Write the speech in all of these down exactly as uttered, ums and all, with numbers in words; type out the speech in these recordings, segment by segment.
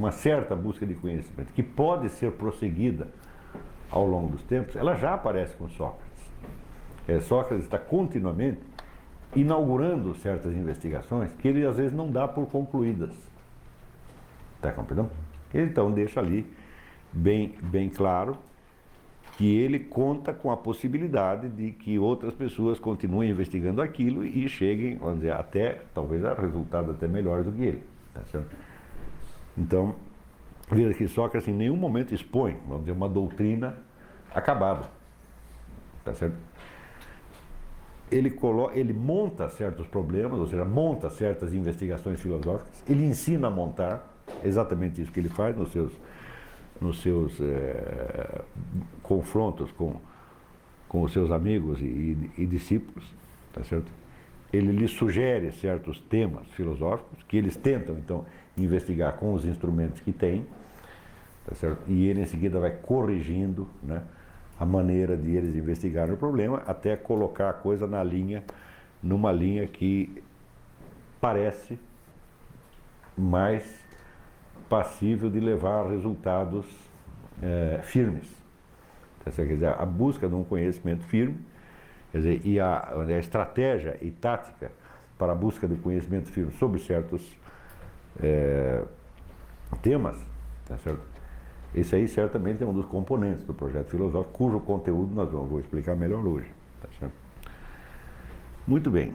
uma certa busca de conhecimento, que pode ser prosseguida ao longo dos tempos, ela já aparece com Sócrates. É, Sócrates está continuamente inaugurando certas investigações que ele às vezes não dá por concluídas. Está compreendendo? Ele então deixa ali bem, bem claro que ele conta com a possibilidade de que outras pessoas continuem investigando aquilo e cheguem, vamos dizer, até, talvez, a resultados até melhores do que ele. Tá certo? Então, veja que Sócrates em nenhum momento expõe, vamos dizer, uma doutrina acabada. Tá certo? Ele, coloca, ele monta certos problemas, ou seja, monta certas investigações filosóficas, ele ensina a montar, exatamente isso que ele faz nos seus, nos seus é, confrontos com, com os seus amigos e, e, e discípulos, tá certo? Ele lhes sugere certos temas filosóficos que eles tentam, então, investigar com os instrumentos que têm, tá certo? E ele, em seguida, vai corrigindo, né, a maneira de eles investigarem o problema, até colocar a coisa na linha, numa linha que parece mais passível de levar a resultados é, firmes. Quer dizer, a busca de um conhecimento firme, quer dizer, e a, a estratégia e tática para a busca de conhecimento firme sobre certos é, temas, tá certo? Esse aí certamente é um dos componentes do projeto filosófico, cujo conteúdo nós vamos, vou explicar melhor hoje. Tá certo? Muito bem.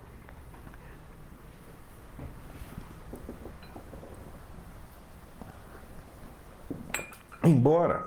Embora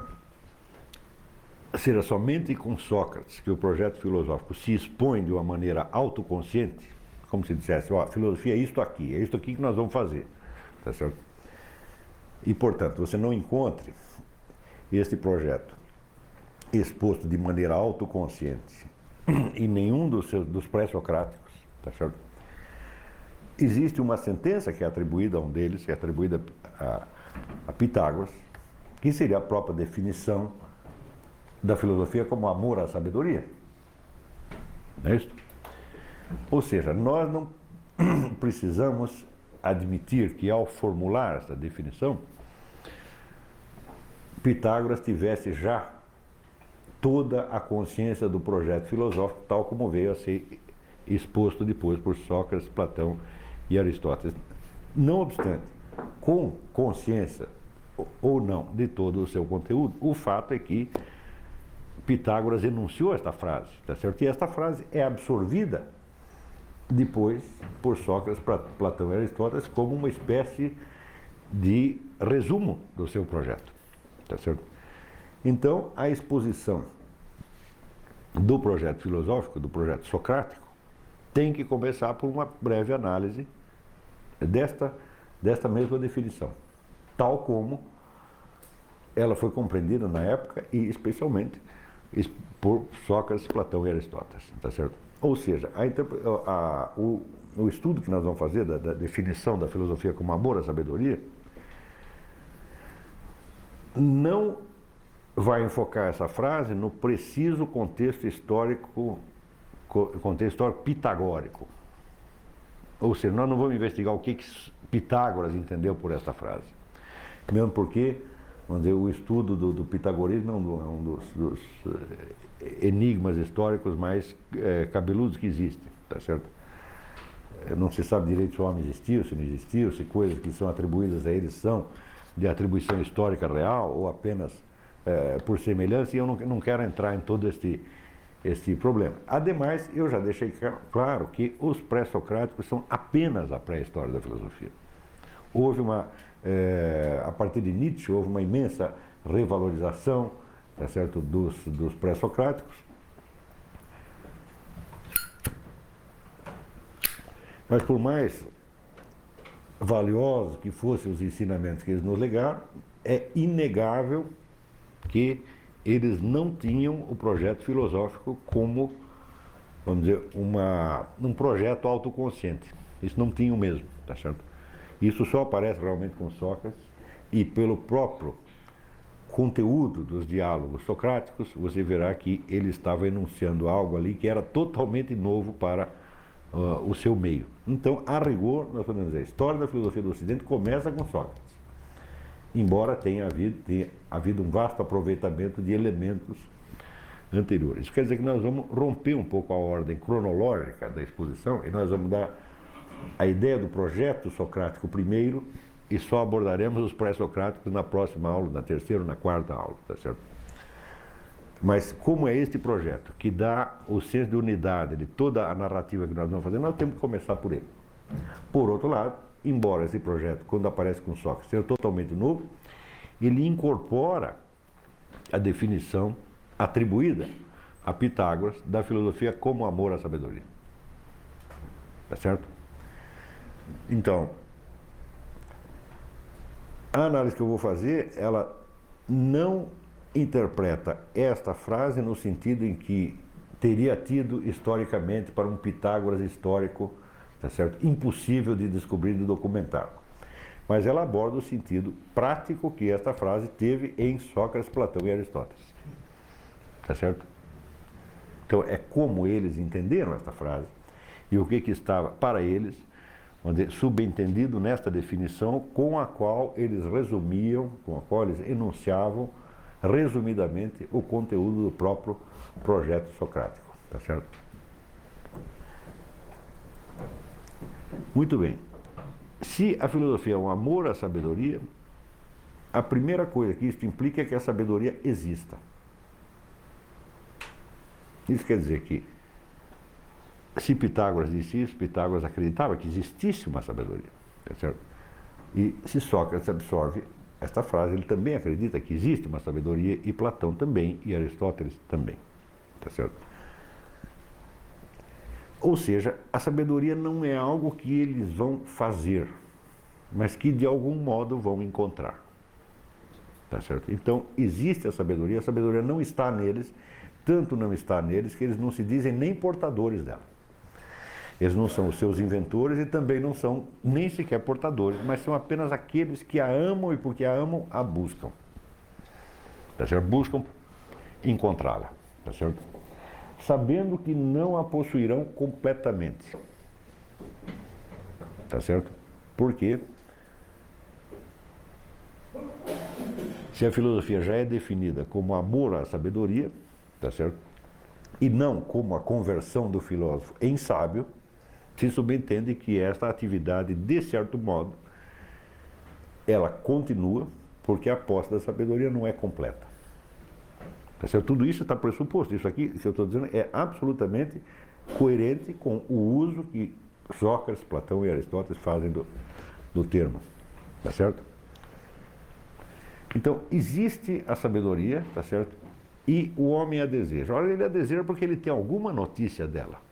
seja somente com Sócrates que o projeto filosófico se expõe de uma maneira autoconsciente, como se dissesse, ó, filosofia é isto aqui, é isto aqui que nós vamos fazer. Tá certo? E, portanto, você não encontre este projeto exposto de maneira autoconsciente em nenhum dos, seus, dos pré-socráticos, tá certo? Existe uma sentença que é atribuída a um deles, que é atribuída a, a Pitágoras, que seria a própria definição da filosofia como amor à sabedoria. Não é isso? Ou seja, nós não precisamos admitir que, ao formular essa definição, Pitágoras tivesse já toda a consciência do projeto filosófico, tal como veio a ser exposto depois por Sócrates, Platão e Aristóteles. Não obstante, com consciência ou não de todo o seu conteúdo, o fato é que Pitágoras enunciou esta frase, tá certo? E esta frase é absorvida depois por Sócrates, Platão e Aristóteles como uma espécie de resumo do seu projeto, tá certo? Então, a exposição do projeto filosófico, do projeto socrático, tem que começar por uma breve análise desta, desta mesma definição, tal como ela foi compreendida na época e especialmente por Sócrates, Platão e Aristóteles, tá certo? Ou seja, a, a, o, o estudo que nós vamos fazer da, da definição da filosofia como amor à sabedoria não vai enfocar essa frase no preciso contexto histórico, contexto histórico pitagórico. Ou seja, nós não vamos investigar o que, que Pitágoras entendeu por essa frase. Mesmo porque, vamos dizer, o estudo do, do pitagorismo é um, é um dos, dos enigmas históricos mais é, cabeludos que existem, tá certo? Não se sabe direito se o homem existiu, se não existiu, se coisas que são atribuídas a ele são de atribuição histórica real ou apenas é, por semelhança, e eu não, não quero entrar em todo este, este problema. Ademais, eu já deixei claro que os pré-socráticos são apenas a pré-história da filosofia. Houve uma, é, a partir de Nietzsche, houve uma imensa revalorização, tá certo, dos, dos pré-socráticos. Mas por mais valiosos que fossem os ensinamentos que eles nos legaram, é inegável que eles não tinham o projeto filosófico como, vamos dizer, uma, um projeto autoconsciente. Isso não tinham mesmo, tá certo? Isso só aparece realmente com Sócrates, e pelo próprio conteúdo dos diálogos socráticos, você verá que ele estava enunciando algo ali que era totalmente novo para uh, o seu meio. Então, a rigor, nós podemos dizer, a história da filosofia do Ocidente começa com Sócrates. embora tenha havido, tenha havido um vasto aproveitamento de elementos anteriores. Isso quer dizer que nós vamos romper um pouco a ordem cronológica da exposição e nós vamos dar a ideia do projeto socrático primeiro e só abordaremos os pré-socráticos na próxima aula, na terceira ou na quarta aula, tá certo? Mas como é este projeto que dá o senso de unidade de toda a narrativa que nós vamos fazer, nós temos que começar por ele. Por outro lado, embora esse projeto, quando aparece com Sócrates, seja totalmente novo, ele incorpora a definição atribuída a Pitágoras da filosofia como amor à sabedoria. Tá certo? Então, a análise que eu vou fazer, ela não interpreta esta frase no sentido em que teria tido historicamente para um Pitágoras histórico, tá certo? Impossível de descobrir e de documentar. Mas ela aborda o sentido prático que esta frase teve em Sócrates, Platão e Aristóteles. Tá certo? Então, é como eles entenderam esta frase e o que que estava para eles, onde, subentendido nesta definição, com a qual eles resumiam, com a qual eles enunciavam, resumidamente, o conteúdo do próprio projeto socrático. Tá certo? Muito bem. Se a filosofia é um amor à sabedoria, a primeira coisa que isso implica é que a sabedoria exista. Isso quer dizer que, se Pitágoras disse isso, Pitágoras acreditava que existisse uma sabedoria. Tá certo? E se Sócrates absorve esta frase, ele também acredita que existe uma sabedoria, e Platão também, e Aristóteles também. Tá certo? Ou seja, a sabedoria não é algo que eles vão fazer, mas que de algum modo vão encontrar. Tá certo? Então, existe a sabedoria, a sabedoria não está neles, tanto não está neles que eles não se dizem nem portadores dela. Eles não são os seus inventores e também não são nem sequer portadores, mas são apenas aqueles que a amam e porque a amam, a buscam. Tá certo? Buscam encontrá-la. Tá certo? Sabendo que não a possuirão completamente. Tá certo? Por quê? Se a filosofia já é definida como amor à sabedoria, tá certo? E não como a conversão do filósofo em sábio, se subentende que esta atividade, de certo modo, ela continua, porque a posse da sabedoria não é completa. Tá certo? Tudo isso está pressuposto. Isso aqui, que eu estou dizendo, é absolutamente coerente com o uso que Sócrates, Platão e Aristóteles fazem do, do termo. Tá certo? Então, existe a sabedoria, tá certo? E o homem a deseja. Ora, ele a deseja porque ele tem alguma notícia dela.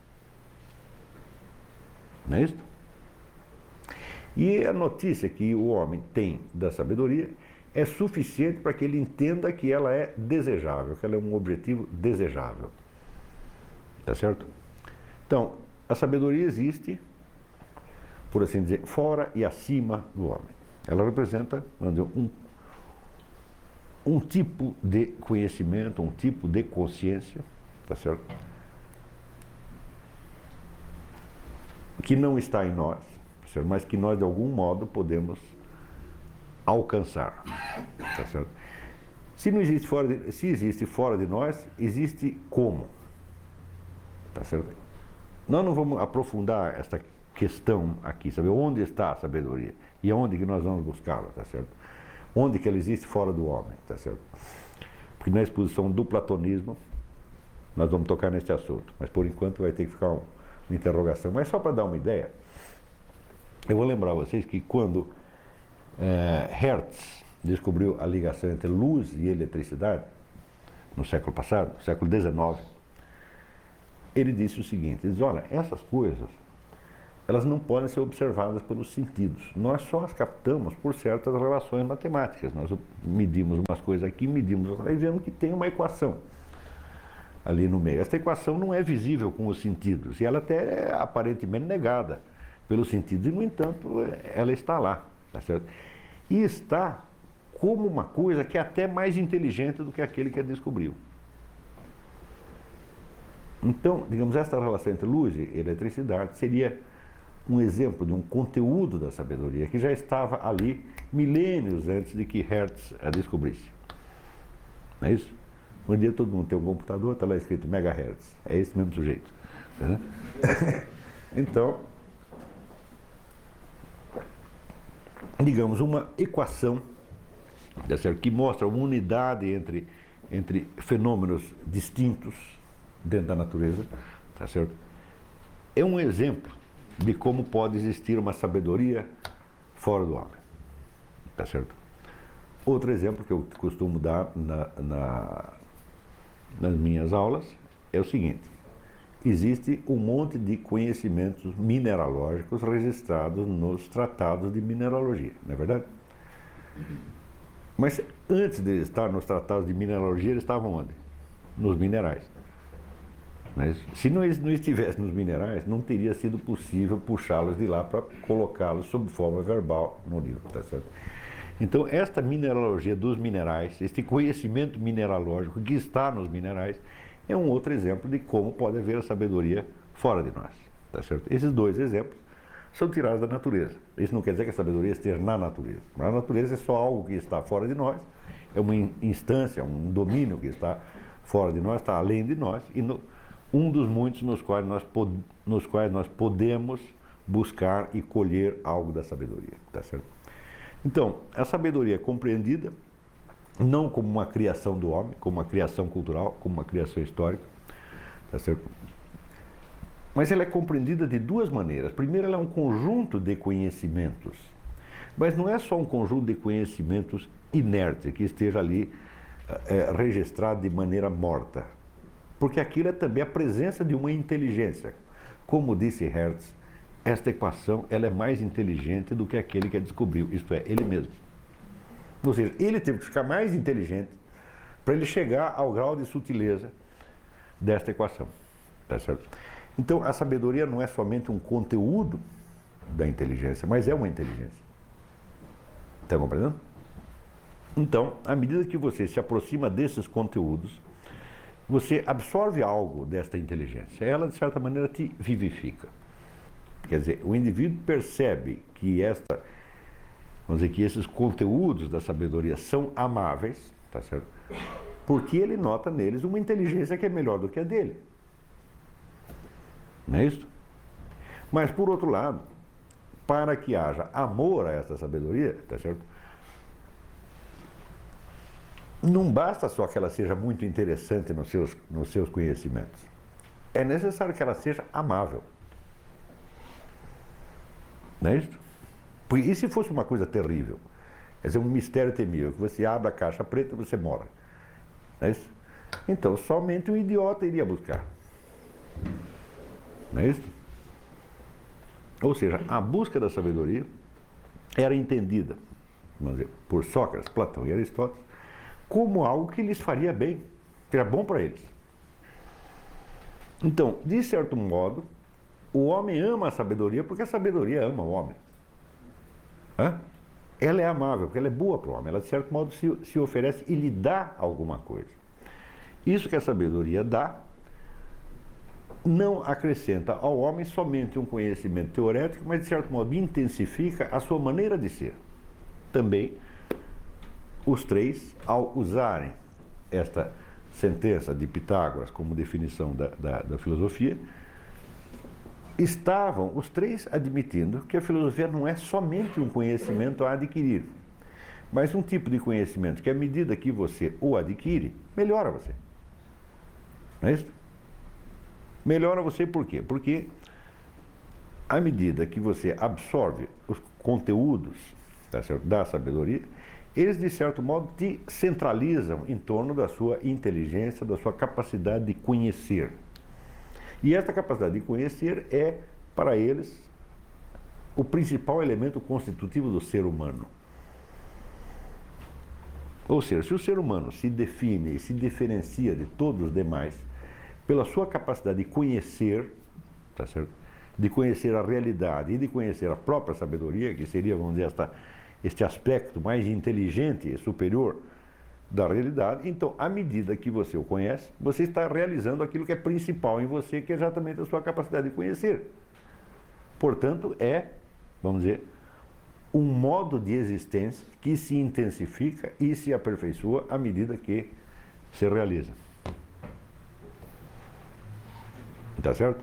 Não é isso? E a notícia que o homem tem da sabedoria é suficiente para que ele entenda que ela é desejável, que ela é um objetivo desejável. Tá certo? Então, a sabedoria existe, por assim dizer, fora e acima do homem. Ela representa, vamos dizer, um, um tipo de conhecimento, um tipo de consciência, tá certo? Que não está em nós, tá certo? Mas que nós, de algum modo, podemos alcançar. Tá certo? Se não existe fora de, se existe fora de nós, existe como. Tá certo? Nós não vamos aprofundar esta questão aqui, saber onde está a sabedoria e onde que nós vamos buscá-la, tá certo? Onde que ela existe fora do homem, tá certo? Porque na exposição do platonismo nós vamos tocar nesse assunto, mas por enquanto vai ter que ficar um, uma interrogação. Mas só para dar uma ideia, eu vou lembrar vocês que quando É, Hertz descobriu a ligação entre luz e eletricidade, no século passado, no século dezenove, ele disse o seguinte, ele diz, olha, essas coisas, elas não podem ser observadas pelos sentidos, nós só as captamos por certas relações matemáticas, nós medimos umas coisas aqui, medimos outras, e vemos que tem uma equação ali no meio. Essa equação não é visível com os sentidos, e ela até é aparentemente negada pelos sentidos, e no entanto, ela está lá, tá certo? E está como uma coisa que é até mais inteligente do que aquele que a descobriu. Então, digamos, esta relação entre luz e eletricidade seria um exemplo de um conteúdo da sabedoria que já estava ali milênios antes de que Hertz a descobrisse. Não é isso? Um dia todo mundo tem um computador, está lá escrito megahertz. É esse mesmo sujeito. Né? Então, digamos, uma equação, tá certo? Que mostra uma unidade entre, entre fenômenos distintos dentro da natureza, tá certo? É um exemplo de como pode existir uma sabedoria fora do homem, tá certo? Outro exemplo que eu costumo dar na, na, nas minhas aulas é o seguinte: existe um monte de conhecimentos mineralógicos registrados nos tratados de mineralogia, não é verdade? Mas antes de estar nos tratados de mineralogia, eles estavam onde? Nos minerais. Mas se não, não estivesse nos minerais, não teria sido possível puxá-los de lá para colocá-los sob forma verbal no livro, tá certo? Então, esta mineralogia dos minerais, este conhecimento mineralógico que está nos minerais, é um outro exemplo de como pode haver a sabedoria fora de nós, tá certo? Esses dois exemplos são tirados da natureza. Isso não quer dizer que a sabedoria esteja na natureza. A natureza é só algo que está fora de nós, é uma instância, um domínio que está fora de nós, está além de nós, e no, um dos muitos nos quais, nós pod, nos quais nós podemos buscar e colher algo da sabedoria, tá certo? Então, a sabedoria é compreendida não como uma criação do homem, como uma criação cultural, como uma criação histórica, tá certo? Mas ela é compreendida de duas maneiras. Primeiro, ela é um conjunto de conhecimentos, mas não é só um conjunto de conhecimentos inerte, que esteja ali é, registrado de maneira morta, porque aquilo é também a presença de uma inteligência. Como disse Hertz, esta equação ela é mais inteligente do que aquele que a descobriu, isto é, ele mesmo. Ou seja, ele teve que ficar mais inteligente para ele chegar ao grau de sutileza desta equação. Tá certo? Então, a sabedoria não é somente um conteúdo da inteligência, mas é uma inteligência. Está compreendendo? Então, à medida que você se aproxima desses conteúdos, você absorve algo desta inteligência. Ela, de certa maneira, te vivifica. Quer dizer, o indivíduo percebe que esta, vamos dizer, que esses conteúdos da sabedoria são amáveis, tá certo? Porque ele nota neles uma inteligência que é melhor do que a dele. Não é isso? Mas, por outro lado, para que haja amor a essa sabedoria, tá certo? Não basta só que ela seja muito interessante nos seus, nos seus conhecimentos. É necessário que ela seja amável. Não é isso? E se fosse uma coisa terrível? Quer dizer, um mistério temível, que você abre a caixa preta e você morre. Não é isso? Então, somente um idiota iria buscar. Não é isso? Ou seja, a busca da sabedoria era entendida, vamos dizer, por Sócrates, Platão e Aristóteles, como algo que lhes faria bem, que era bom para eles. Então, de certo modo, o homem ama a sabedoria porque a sabedoria ama o homem. Hã? Ela é amável, porque ela é boa para o homem, ela de certo modo se, se oferece e lhe dá alguma coisa. Isso que a sabedoria dá, não acrescenta ao homem somente um conhecimento teorético, mas de certo modo intensifica a sua maneira de ser. Também, os três, ao usarem esta sentença de Pitágoras como definição da, da, da filosofia, estavam os três admitindo que a filosofia não é somente um conhecimento a adquirir, mas um tipo de conhecimento que, à medida que você o adquire, melhora você. Não é isso? Melhora você por quê? Porque, à medida que você absorve os conteúdos, tá certo, da sabedoria, eles, de certo modo, te centralizam em torno da sua inteligência, da sua capacidade de conhecer. E esta capacidade de conhecer é, para eles, o principal elemento constitutivo do ser humano. Ou seja, se o ser humano se define e se diferencia de todos os demais pela sua capacidade de conhecer, tá certo? De conhecer a realidade e de conhecer a própria sabedoria, que seria, vamos dizer, esta, este aspecto mais inteligente e superior da realidade, então, à medida que você o conhece, você está realizando aquilo que é principal em você, que é exatamente a sua capacidade de conhecer. Portanto, é, vamos dizer, um modo de existência que se intensifica e se aperfeiçoa à medida que se realiza. Tá certo?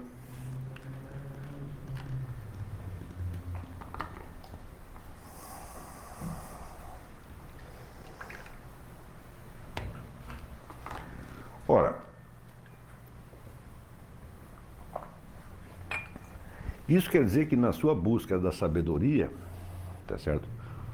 Ora, isso quer dizer que na sua busca da sabedoria, tá certo?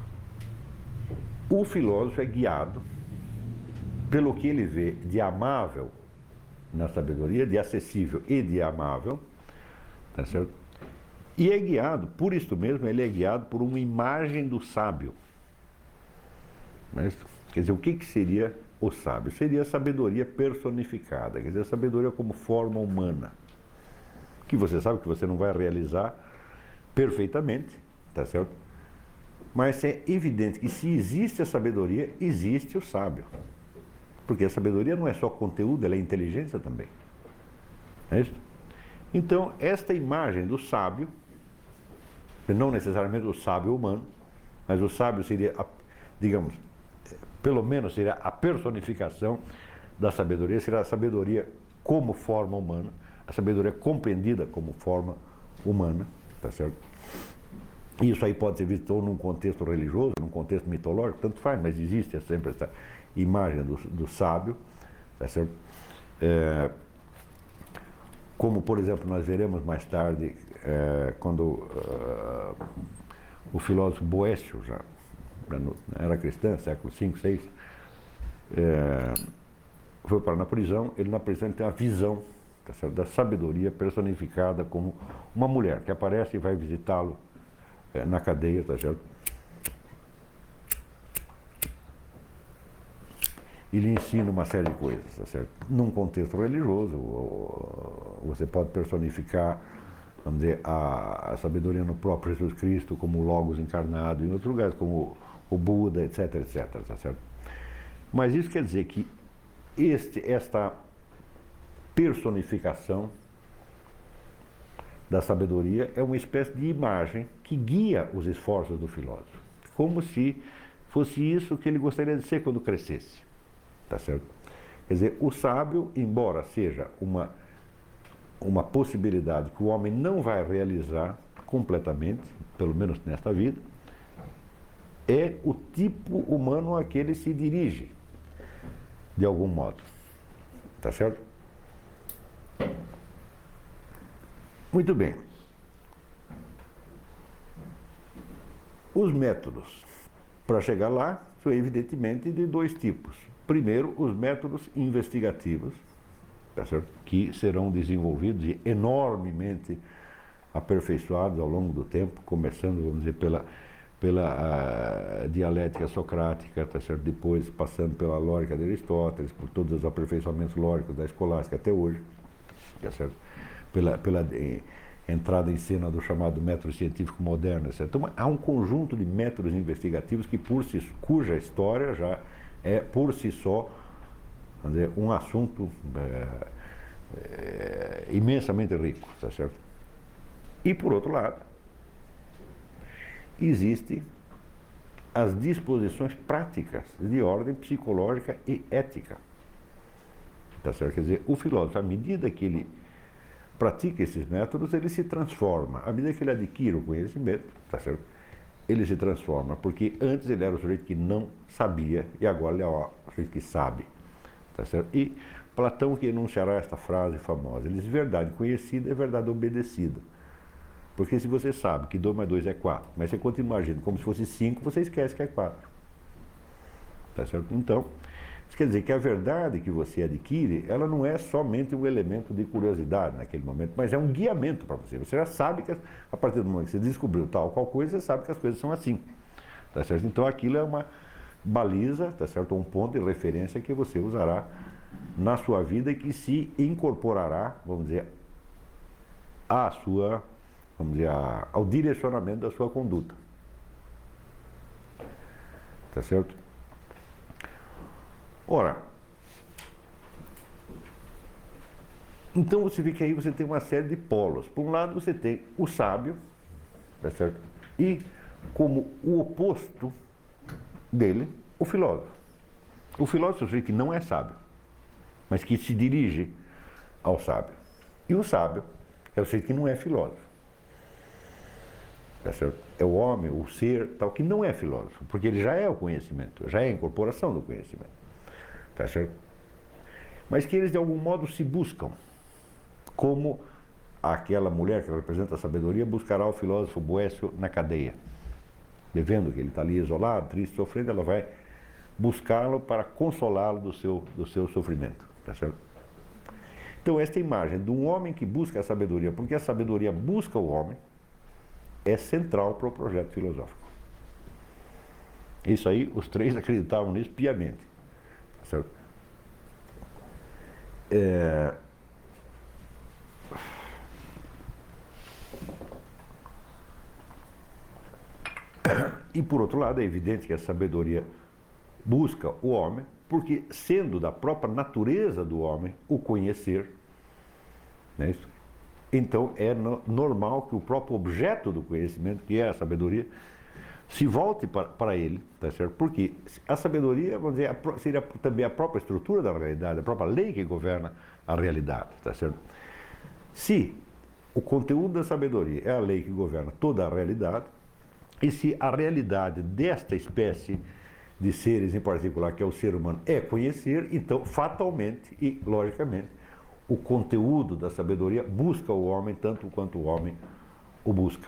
O filósofo é guiado pelo que ele vê de amável na sabedoria, de acessível e de amável, tá certo? E é guiado, por isso mesmo, ele é guiado por uma imagem do sábio. Mas, quer dizer, o que, que seria o sábio? Seria a sabedoria personificada, quer dizer, a sabedoria como forma humana, que você sabe que você não vai realizar perfeitamente, tá certo? Mas é evidente que se existe a sabedoria, existe o sábio. Porque a sabedoria não é só conteúdo, ela é inteligência também. É isso? Então, esta imagem do sábio, não necessariamente o sábio humano, mas o sábio seria, a, digamos, pelo menos seria a personificação da sabedoria, seria a sabedoria como forma humana, a sabedoria compreendida como forma humana, tá certo? Isso aí pode ser visto ou num contexto religioso, num contexto mitológico, tanto faz, mas existe sempre essa imagem do, do sábio, tá certo? É, como, por exemplo, nós veremos mais tarde, é, quando uh, o filósofo Boécio, já, já era cristão, século cinco, seis, é, foi parar na prisão, ele na prisão ele tem uma visão, tá certo, da sabedoria personificada como uma mulher que aparece e vai visitá-lo é, na cadeia, tá certo? E lhe ensina uma série de coisas, tá certo? Num contexto religioso, você pode personificar, vamos dizer, a, a sabedoria no próprio Jesus Cristo, como o Logos encarnado, em outros lugares, como o Buda, etc, etc, tá certo? Mas isso quer dizer que este, esta personificação da sabedoria é uma espécie de imagem que guia os esforços do filósofo, como se fosse isso que ele gostaria de ser quando crescesse. Tá certo? Quer dizer, o sábio, embora seja uma, uma possibilidade que o homem não vai realizar completamente, pelo menos nesta vida, é o tipo humano a que ele se dirige, de algum modo. Tá certo? Muito bem. Os métodos para chegar lá são evidentemente de dois tipos. Primeiro, os métodos investigativos, tá certo? Que serão desenvolvidos e enormemente aperfeiçoados ao longo do tempo, começando, vamos dizer, pela, pela dialética socrática, tá certo? Depois passando pela lógica de Aristóteles, por todos os aperfeiçoamentos lógicos da escolástica até hoje, tá certo? Pela, pela eh, entrada em cena do chamado método científico moderno, etcétera. Então, há um conjunto de métodos investigativos que, por si, cuja história já é, por si só, vamos dizer, um assunto é, é, imensamente rico, tá certo? E, por outro lado, existem as disposições práticas de ordem psicológica e ética, tá certo? Quer dizer, o filósofo, à medida que ele pratica esses métodos, ele se transforma. À medida que ele adquire o conhecimento, tá certo? Ele se transforma, porque antes ele era o sujeito que não sabia e agora ele é o sujeito que sabe, tá certo? E Platão que enunciará esta frase famosa, ele diz: verdade conhecida é verdade obedecida. Porque se você sabe que dois mais dois é quatro, mas você continua agindo como se fosse cinco, você esquece que é quatro. Tá certo? Então, isso quer dizer que a verdade que você adquire, ela não é somente um elemento de curiosidade naquele momento, mas é um guiamento para você. Você já sabe que, a partir do momento que você descobriu tal ou qual coisa, você sabe que as coisas são assim. Tá certo? Então, aquilo é uma baliza, tá certo? Um ponto de referência que você usará na sua vida e que se incorporará, vamos dizer, à sua, vamos dizer, ao direcionamento da sua conduta. Tá certo? Ora, então você vê que aí você tem uma série de polos. Por um lado você tem o sábio, tá certo? E como o oposto dele, o filósofo. O filósofo é o sujeito que não é sábio, mas que se dirige ao sábio. E o sábio é o sujeito que não é filósofo. Tá certo? É o homem, o ser, tal, que não é filósofo, porque ele já é o conhecimento, já é a incorporação do conhecimento. Tá certo? Mas que eles de algum modo se buscam, como aquela mulher que representa a sabedoria buscará o filósofo Boécio na cadeia. Vendo que ele está ali isolado, triste, sofrendo, ela vai buscá-lo para consolá-lo do seu, do seu sofrimento. Tá certo? Então, esta imagem de um homem que busca a sabedoria, porque a sabedoria busca o homem, é central para o projeto filosófico. Isso aí, os três acreditavam nisso piamente. Tá certo? É... E, por outro lado, é evidente que a sabedoria busca o homem, porque, sendo da própria natureza do homem o conhecer, não é isso? Então é no, normal que o próprio objeto do conhecimento, que é a sabedoria, se volte para, para ele, tá certo? Porque a sabedoria, vamos dizer, a, seria também a própria estrutura da realidade, a própria lei que governa a realidade, tá certo? Se o conteúdo da sabedoria é a lei que governa toda a realidade, e se a realidade desta espécie de seres em particular, que é o ser humano, é conhecer, então, fatalmente e logicamente, o conteúdo da sabedoria busca o homem tanto quanto o homem o busca.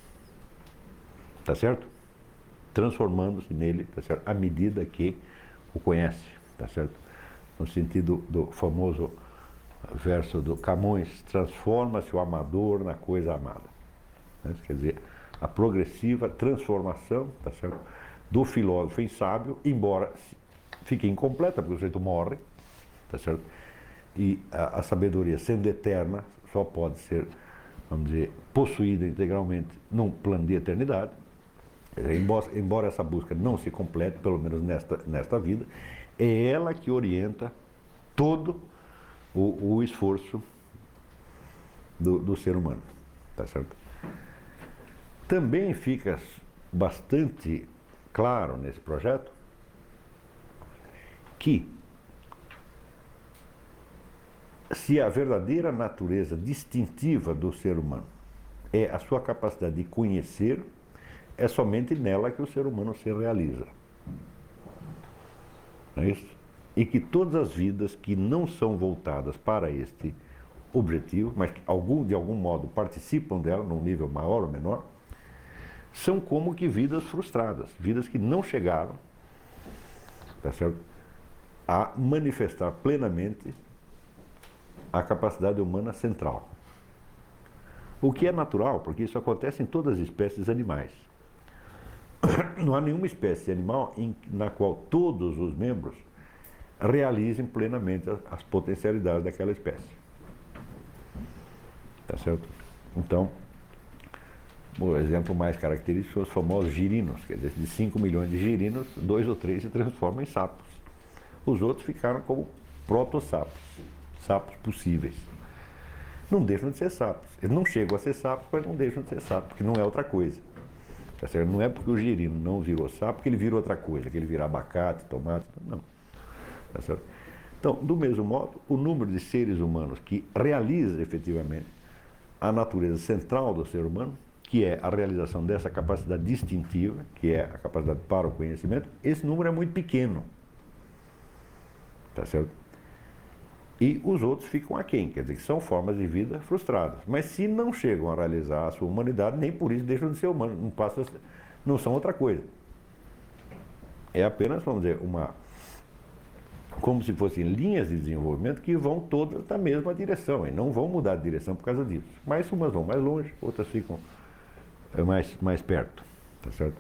Tá certo? Transformando-se nele, tá certo? À medida que o conhece, tá certo? No sentido do famoso verso do Camões, transforma-se o amador na coisa amada. Né? Quer dizer, a progressiva transformação, tá certo? Do filósofo em sábio, embora fique incompleta, porque o sujeito morre, tá certo? E a, a sabedoria, sendo eterna, só pode ser, vamos dizer, possuída integralmente num plano de eternidade. Embora, embora essa busca não se complete, pelo menos nesta, nesta vida, é ela que orienta todo o, o esforço do, do ser humano, tá certo? Também fica bastante claro nesse projeto que se a verdadeira natureza distintiva do ser humano é a sua capacidade de conhecer, é somente nela que o ser humano se realiza. Não é isso? E que todas as vidas que não são voltadas para este objetivo, mas que algum, de algum modo participam dela, num nível maior ou menor, são como que vidas frustradas, vidas que não chegaram, tá certo, a manifestar plenamente a capacidade humana central. O que é natural, porque isso acontece em todas as espécies animais. Não há nenhuma espécie animal em, na qual todos os membros realizem plenamente as, as potencialidades daquela espécie. Tá certo? Então, o exemplo mais característico são os famosos girinos, quer dizer, de cinco milhões de girinos, dois ou três se transformam em sapos. Os outros ficaram como proto-sapos, sapos possíveis. Não deixam de ser sapos. Eles não chegam a ser sapos, mas não deixam de ser sapos, porque não é outra coisa. Tá certo? Não é porque o girino não virou sapo que ele vira outra coisa, que ele vira abacate, tomate, não. Tá certo? Então, do mesmo modo, o número de seres humanos que realiza efetivamente a natureza central do ser humano, que é a realização dessa capacidade distintiva, que é a capacidade para o conhecimento, esse número é muito pequeno. Tá certo? E os outros ficam aquém, quer dizer, que são formas de vida frustradas. Mas se não chegam a realizar a sua humanidade, nem por isso deixam de ser humanos, não, passa, não são outra coisa. É apenas, vamos dizer, uma, como se fossem linhas de desenvolvimento que vão todas na mesma direção, e não vão mudar de direção por causa disso. Mas umas vão mais longe, outras ficam mais, mais perto, tá certo?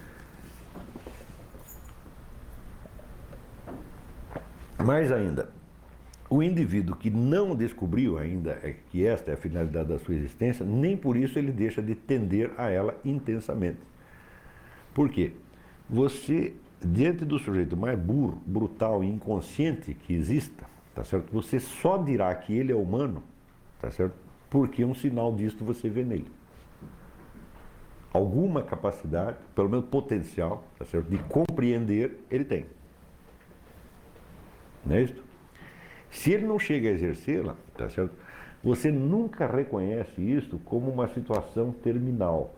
Mais ainda, o indivíduo que não descobriu ainda que esta é a finalidade da sua existência, nem por isso ele deixa de tender a ela intensamente. Por quê? Você, diante do sujeito mais burro, brutal e inconsciente que exista, tá certo? Você só dirá que ele é humano, tá certo? Porque um sinal disto você vê nele. alguma capacidade, pelo menos potencial, tá certo? De compreender, ele tem. Não é isso? Se ele não chega a exercê-la, tá certo? Você nunca reconhece isso como uma situação terminal.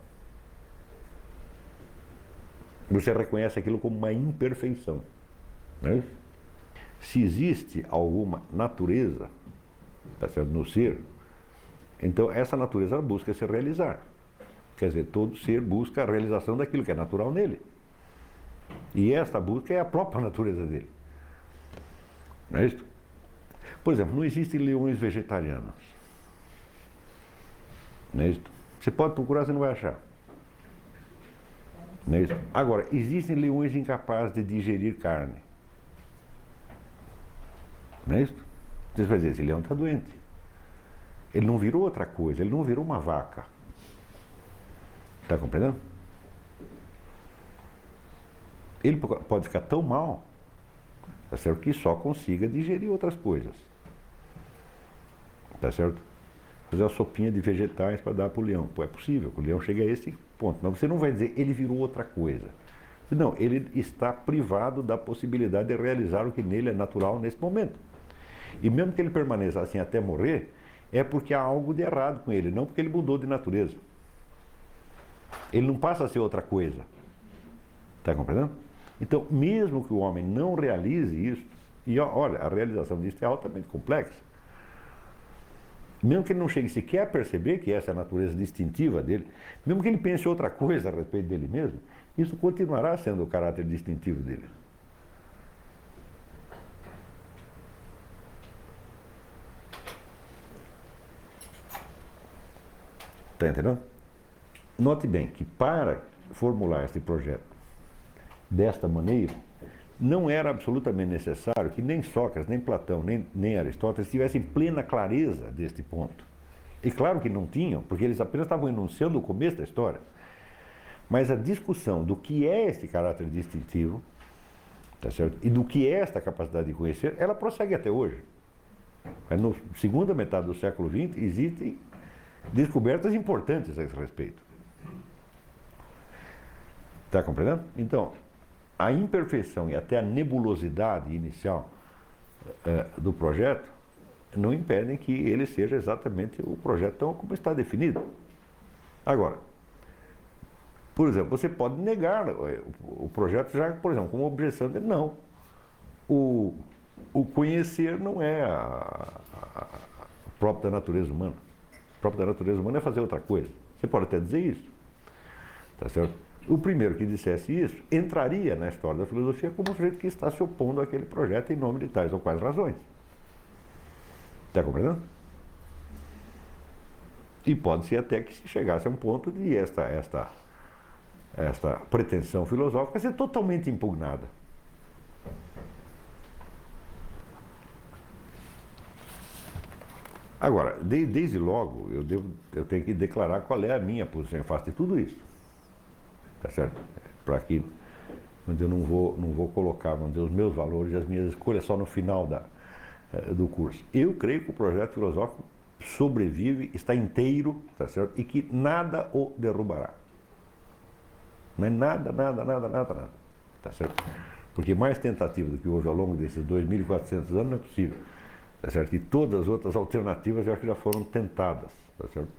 Você reconhece aquilo como uma imperfeição. Não é isso? Se existe alguma natureza, tá certo, no ser, então essa natureza busca se realizar. Quer dizer, todo ser busca a realização daquilo que é natural nele. E esta busca é a própria natureza dele. Não é isso? Por exemplo, não existem leões vegetarianos. Não é isso? Você pode procurar, você não vai achar. Não é isso? Agora, existem leões incapazes de digerir carne. Não é isso? Você vai dizer, esse leão está doente. Ele não virou outra coisa, ele não virou uma vaca. Está compreendendo? Ele pode ficar tão mal, tá certo, que só consiga digerir outras coisas. Tá certo? Fazer uma sopinha de vegetais para dar para o leão. Pô, é possível, o leão chega a esse ponto. Mas você não vai dizer, ele virou outra coisa. Não, ele está privado da possibilidade de realizar o que nele é natural nesse momento. E mesmo que ele permaneça assim até morrer, é porque há algo de errado com ele, não porque ele mudou de natureza. Ele não passa a ser outra coisa. Está compreendendo? Então, mesmo que o homem não realize isso, e olha, a realização disso é altamente complexa, mesmo que ele não chegue sequer a perceber que essa é a natureza distintiva dele, mesmo que ele pense outra coisa a respeito dele mesmo, isso continuará sendo o caráter distintivo dele. Está entendendo? Note bem que para formular esse projeto desta maneira, não era absolutamente necessário que nem Sócrates, nem Platão, nem, nem Aristóteles tivessem plena clareza deste ponto. E claro que não tinham, porque eles apenas estavam enunciando o começo da história. Mas a discussão do que é esse caráter distintivo, tá certo? E do que é esta capacidade de conhecer, ela prossegue até hoje. Na segunda metade do século vinte existem descobertas importantes a esse respeito. Está compreendendo? Então, a imperfeição e até a nebulosidade inicial eh, do projeto não impedem que ele seja exatamente o projeto tão como está definido. Agora, por exemplo, você pode negar o projeto já, por exemplo, com uma objeção de não. O, o conhecer não é a, a, a própria da natureza humana. A própria da natureza humana é fazer outra coisa. Você pode até dizer isso. Tá certo? O primeiro que dissesse isso entraria na história da filosofia como um sujeito que está se opondo àquele projeto em nome de tais ou quais razões. Está compreendendo? E pode ser até que se chegasse a um ponto de esta, esta, esta pretensão filosófica ser totalmente impugnada. Agora, de, desde logo, eu, devo, eu tenho que declarar qual é a minha posição em face de tudo isso. Tá certo? Para que eu não vou, não vou colocar, vamos dizer, os meus valores e as minhas escolhas só no final da, do curso. Eu creio que o projeto filosófico sobrevive, está inteiro, tá certo? E que nada o derrubará. Não é nada, nada, nada, nada, nada. Tá certo? Porque mais tentativa do que houve ao longo desses dois mil e quatrocentos anos não é possível. Tá certo? E todas as outras alternativas eu acho que já foram tentadas. Tá certo?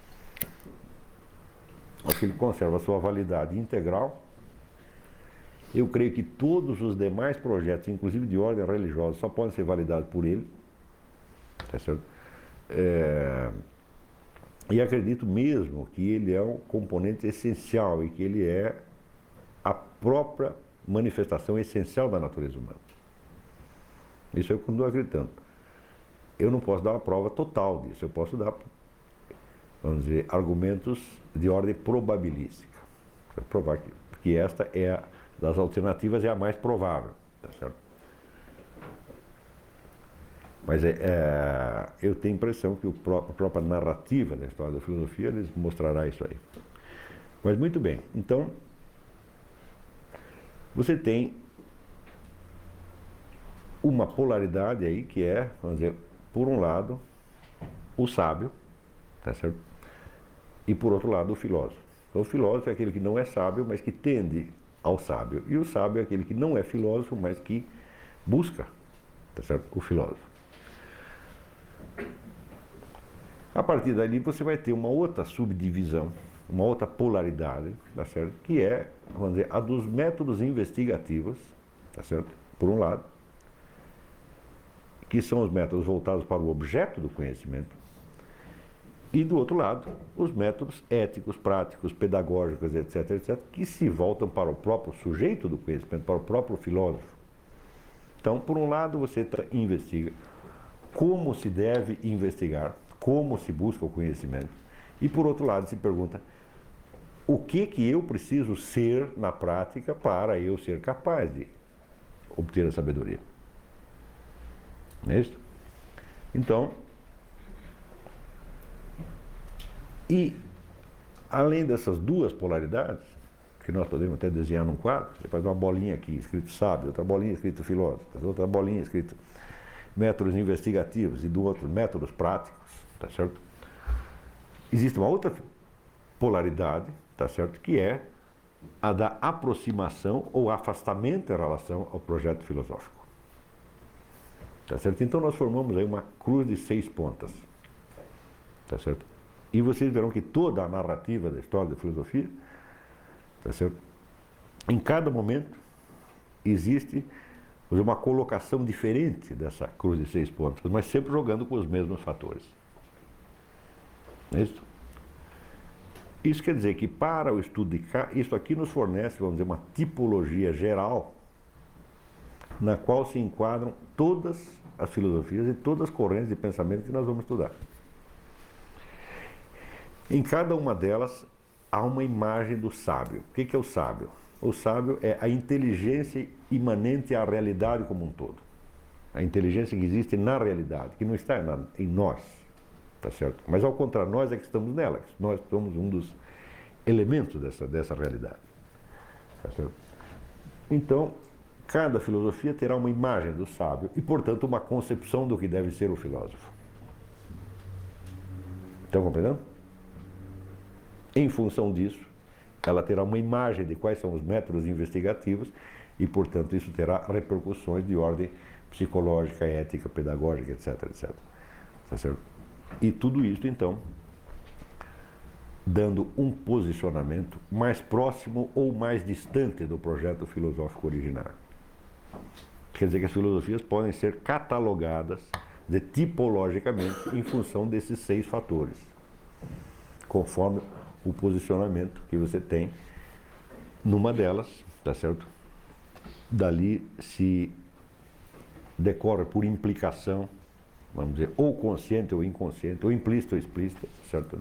Acho que ele conserva a sua validade integral. Eu creio que todos os demais projetos, inclusive de ordem religiosa, só podem ser validados por ele. Tá certo? É... E acredito mesmo que ele é um componente essencial e que ele é a própria manifestação essencial da natureza humana. Isso eu continuo acreditando. Eu não posso dar uma prova total disso, eu posso dar, vamos dizer, argumentos de ordem probabilística. Para provar que, que esta é a, das alternativas é a mais provável. Tá certo? Mas é, é, eu tenho a impressão que o pró a própria narrativa da história da filosofia lhes mostrará isso aí. Mas muito bem, então, você tem uma polaridade aí que é, vamos dizer, por um lado, o sábio, tá certo? E por outro lado, o filósofo. O filósofo é aquele que não é sábio, mas que tende ao sábio. E o sábio é aquele que não é filósofo, mas que busca, tá certo? O filósofo. A partir dali você vai ter uma outra subdivisão, uma outra polaridade, tá certo? Que é, vamos dizer, a dos métodos investigativos, tá certo? Por um lado, que são os métodos voltados para o objeto do conhecimento, e do outro lado, os métodos éticos, práticos, pedagógicos, etc, etc, que se voltam para o próprio sujeito do conhecimento, para o próprio filósofo. Então, por um lado, você investiga como se deve investigar, como se busca o conhecimento, e por outro lado se pergunta o que que eu preciso ser na prática para eu ser capaz de obter a sabedoria. Não é isso? Então, e além dessas duas polaridades, que nós podemos até desenhar num quadro, você faz uma bolinha aqui escrito sábio, outra bolinha escrito filósofo, outra bolinha escrito métodos investigativos e do outro métodos práticos, tá certo? Existe uma outra polaridade, tá certo, que é a da aproximação ou afastamento em relação ao projeto filosófico. Tá certo? Então nós formamos aí uma cruz de seis pontas. Tá certo? E vocês verão que toda a narrativa da história da filosofia, tá certo? Em cada momento existe uma colocação diferente dessa cruz de seis pontas, mas sempre jogando com os mesmos fatores. Não é isso? Isso quer dizer que para o estudo de cá, isso aqui nos fornece, vamos dizer, uma tipologia geral na qual se enquadram todas as filosofias e todas as correntes de pensamento que nós vamos estudar. Em cada uma delas há uma imagem do sábio. O que é o sábio? O sábio é a inteligência imanente à realidade como um todo. A inteligência que existe na realidade, que não está na, em nós, tá certo? Mas ao contrário, nós é que estamos nela, nós somos um dos elementos dessa, dessa realidade. Tá certo? Então, cada filosofia terá uma imagem do sábio e, portanto, uma concepção do que deve ser o filósofo. Estão compreendendo? Em função disso, ela terá uma imagem de quais são os métodos investigativos e, portanto, isso terá repercussões de ordem psicológica, ética, pedagógica, etc, etc. Tá certo? E tudo isso, então, dando um posicionamento mais próximo ou mais distante do projeto filosófico originário. Quer dizer que as filosofias podem ser catalogadas de, tipologicamente em função desses seis fatores, conforme o posicionamento que você tem numa delas, tá certo? Dali se decorre por implicação, vamos dizer, ou consciente ou inconsciente, ou implícita ou explícita, certo?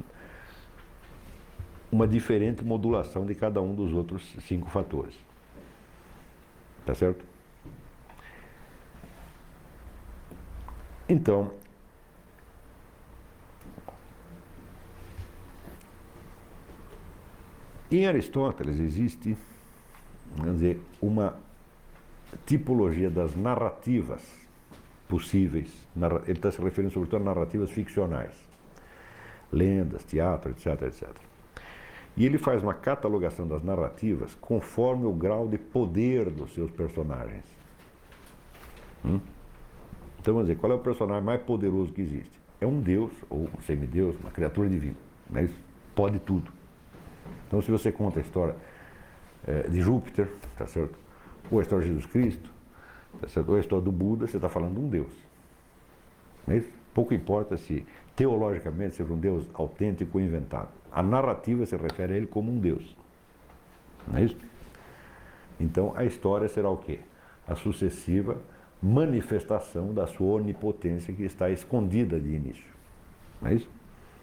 Uma diferente modulação de cada um dos outros cinco fatores. Tá certo? Então, em Aristóteles existe, vamos dizer, uma tipologia das narrativas possíveis. Ele está se referindo sobretudo a narrativas ficcionais, lendas, teatro, etc, etcétera. E ele faz uma catalogação das narrativas conforme o grau de poder dos seus personagens. Hum? Então, vamos dizer, qual é o personagem mais poderoso que existe? É um deus, ou um semideus, uma criatura divina. Mas pode tudo. Então, se você conta a história é, de Júpiter, tá certo? Ou a história de Jesus Cristo, tá certo? Ou a história do Buda, você está falando de um deus. Não é isso? Pouco importa se teologicamente seja um deus autêntico ou inventado. A narrativa se refere a ele como um deus. Não é isso? Então, a história será o quê? A sucessiva manifestação da sua onipotência que está escondida de início. Não é isso?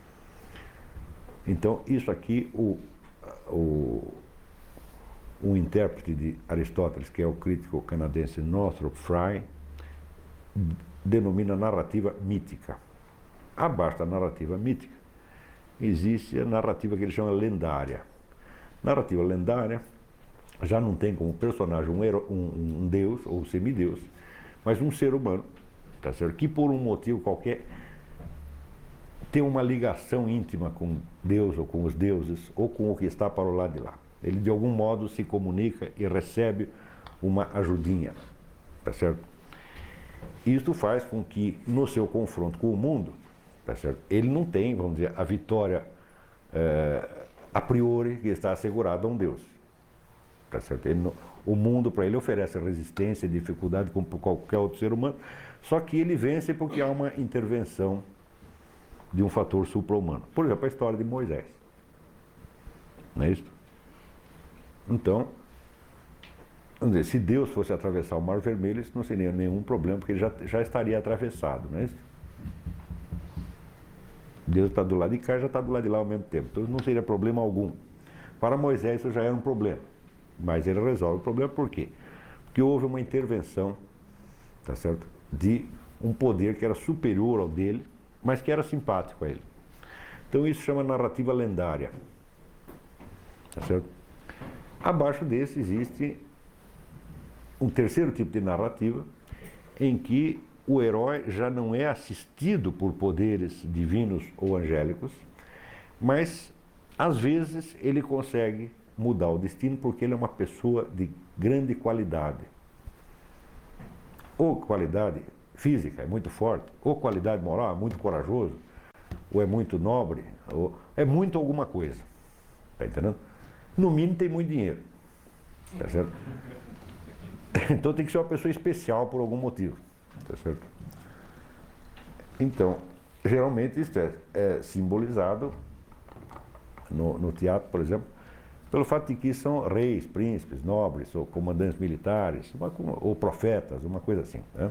Então, isso aqui, o, o, o intérprete de Aristóteles, que é o crítico canadense Northrop Frye, denomina narrativa mítica. Abaixo da narrativa mítica, existe a narrativa que ele chama lendária. Narrativa lendária já não tem como personagem um, hero, um, um deus ou semideus, mas um ser humano, tá certo? Que por um motivo qualquer ter uma ligação íntima com Deus ou com os deuses ou com o que está para o lado de lá. Ele de algum modo se comunica e recebe uma ajudinha, tá certo? Isto faz com que no seu confronto com o mundo, tá certo? Ele não tem, vamos dizer, a vitória é, a priori que está assegurada a um Deus, tá certo? Ele não, o mundo para ele oferece resistência e dificuldade como para qualquer outro ser humano, só que ele vence porque há uma intervenção de um fator supra-humano. Por exemplo, a história de Moisés. Não é isso? Então, vamos dizer, se Deus fosse atravessar o Mar Vermelho, isso não seria nenhum problema, porque ele já, já estaria atravessado, não é isso? Deus está do lado de cá e já está do lado de lá ao mesmo tempo. Então não seria problema algum. Para Moisés isso já era um problema. Mas ele resolve o problema por quê? Porque houve uma intervenção, tá certo? De um poder que era superior ao dele, mas que era simpático a ele. Então isso chama narrativa lendária. Tá certo? Abaixo desse existe um terceiro tipo de narrativa, em que o herói já não é assistido por poderes divinos ou angélicos, mas às vezes ele consegue mudar o destino porque ele é uma pessoa de grande qualidade. Ou qualidade física, é muito forte, ou qualidade moral, é muito corajoso, ou é muito nobre, ou é muito alguma coisa. Está entendendo? No mínimo tem muito dinheiro. Tá certo? Então tem que ser uma pessoa especial por algum motivo. Tá certo? Então, geralmente isso é, é simbolizado no, no teatro, por exemplo, pelo fato de que são reis, príncipes, nobres, ou comandantes militares, uma, ou profetas, uma coisa assim. Né?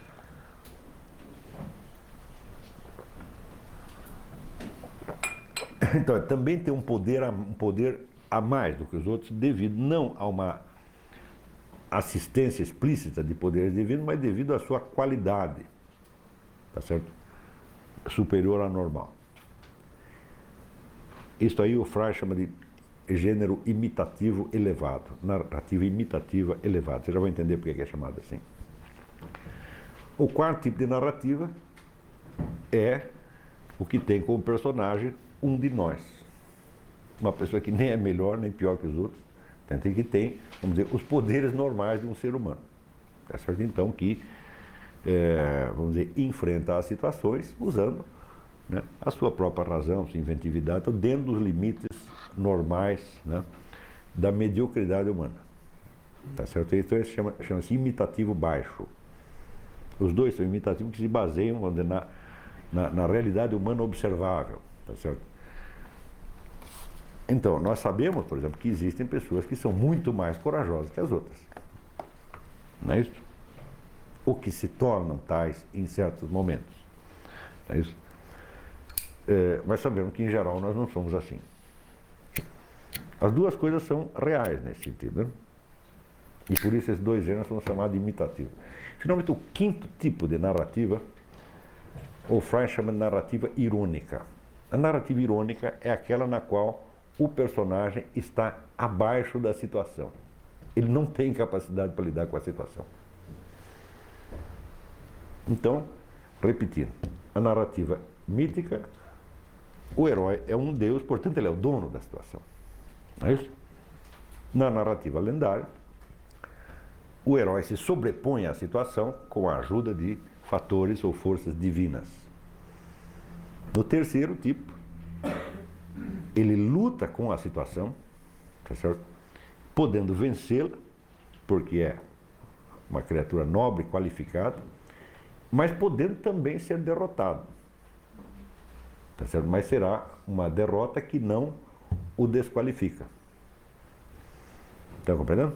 Então, também tem um poder, um poder a mais do que os outros, devido não a uma assistência explícita de poderes divinos, mas devido à sua qualidade, tá certo? Superior à normal. Isso aí o Frey chama de gênero imitativo elevado, narrativa imitativa elevada. Você já vai entender por que é chamado assim. O quarto tipo de narrativa é o que tem como personagem um de nós. Uma pessoa que nem é melhor nem pior que os outros, tem que tem, vamos dizer, os poderes normais de um ser humano. É certo? Então que, é, vamos dizer, enfrenta as situações usando, né, a sua própria razão, sua inventividade, dentro dos limites normais, né, da mediocridade humana. Tá certo? Então isso chama, chama-se imitativo baixo. Os dois são imitativos que se baseiam, vamos dizer, na, na, na realidade humana observável. Tá certo? Então, nós sabemos, por exemplo, que existem pessoas que são muito mais corajosas que as outras. Não é isso? Ou que se tornam tais em certos momentos. Não é isso? É, mas sabemos que, em geral, nós não somos assim. As duas coisas são reais nesse sentido. Né? E por isso esses dois gêneros são chamados de imitativos. Finalmente, o quinto tipo de narrativa, o Frey chama de narrativa irônica. A narrativa irônica é aquela na qual o personagem está abaixo da situação. Ele não tem capacidade para lidar com a situação. Então, repetindo, a narrativa mítica, o herói é um deus, portanto ele é o dono da situação. Não é isso? Na narrativa lendária, o herói se sobrepõe à situação com a ajuda de fatores ou forças divinas. No terceiro tipo, ele luta com a situação, tá certo? Podendo vencê-la, porque é uma criatura nobre, qualificada, mas podendo também ser derrotado. Tá certo? Mas será uma derrota que não o desqualifica. Está compreendendo?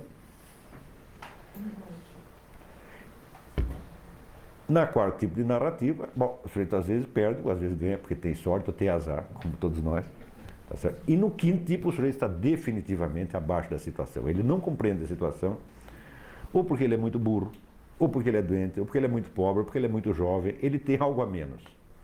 Na quarto tipo de narrativa, bom, o sujeito às vezes perde, às vezes ganha, porque tem sorte ou tem azar, como todos nós. Tá certo? E no quinto tipo, o sujeito está definitivamente abaixo da situação. Ele não compreende a situação, ou porque ele é muito burro, ou porque ele é doente, ou porque ele é muito pobre, ou porque ele é muito jovem, ele tem algo a menos.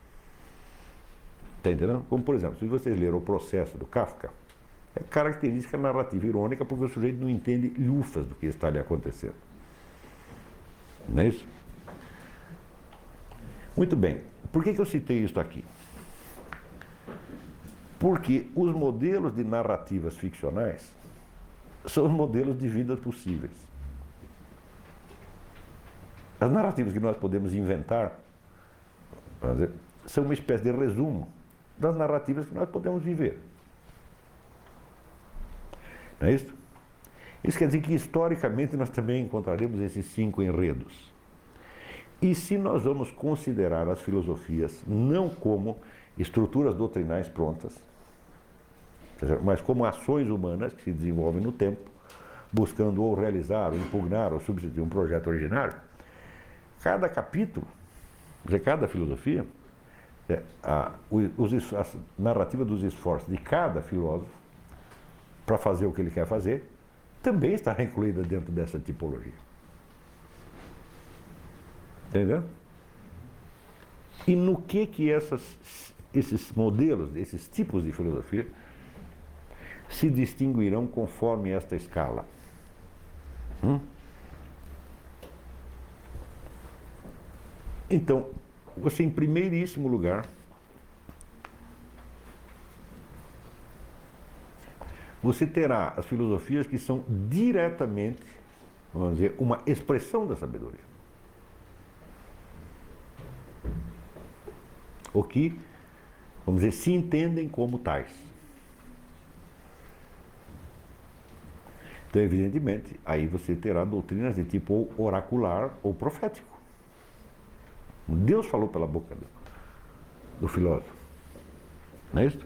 Está entendendo? Como, por exemplo, se vocês leram O Processo, do Kafka, é característica narrativa irônica, porque o sujeito não entende lufas do que está ali acontecendo. Não é isso? Muito bem. Por que que eu citei isso aqui? Porque os modelos de narrativas ficcionais são os modelos de vida possíveis. As narrativas que nós podemos inventar, vamos dizer, são uma espécie de resumo das narrativas que nós podemos viver. Não é isso? Isso quer dizer que, historicamente, nós também encontraremos esses cinco enredos. E se nós vamos considerar as filosofias não como estruturas doutrinais prontas, mas como ações humanas que se desenvolvem no tempo, buscando ou realizar, ou impugnar, ou substituir um projeto originário, cada capítulo, quer dizer, cada filosofia, é, a, os, a narrativa dos esforços de cada filósofo para fazer o que ele quer fazer, também está incluída dentro dessa tipologia. Entendeu? E no que que essas, esses modelos, esses tipos de filosofia se distinguirão conforme esta escala? Hum? Então, você, em primeiríssimo lugar, você terá as filosofias que são diretamente, vamos dizer, uma expressão da sabedoria. O que, vamos dizer, se entendem como tais. Então, evidentemente, aí você terá doutrinas de tipo oracular ou profético. Deus falou pela boca do, do filósofo. Não é isso?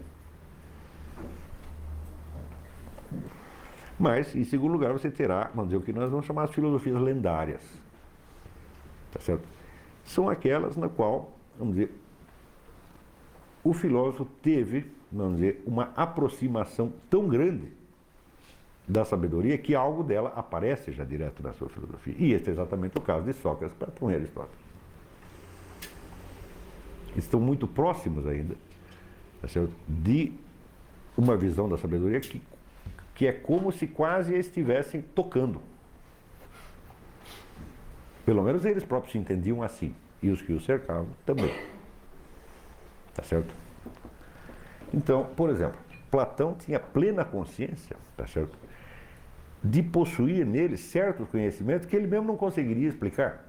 Mas, em segundo lugar, você terá, vamos dizer, o que nós vamos chamar de filosofias lendárias. Tá certo? São aquelas na qual, vamos dizer, o filósofo teve, vamos dizer, uma aproximação tão grande da sabedoria que algo dela aparece já direto na sua filosofia. E este é exatamente o caso de Sócrates, Platão e Aristóteles. Estão muito próximos ainda, tá certo? De uma visão da sabedoria que, que é como se quase estivessem tocando. Pelo menos eles próprios se entendiam assim, e os que os cercavam também. Tá certo? Então, por exemplo, Platão tinha plena consciência, tá certo, de possuir nele certos conhecimentos que ele mesmo não conseguiria explicar.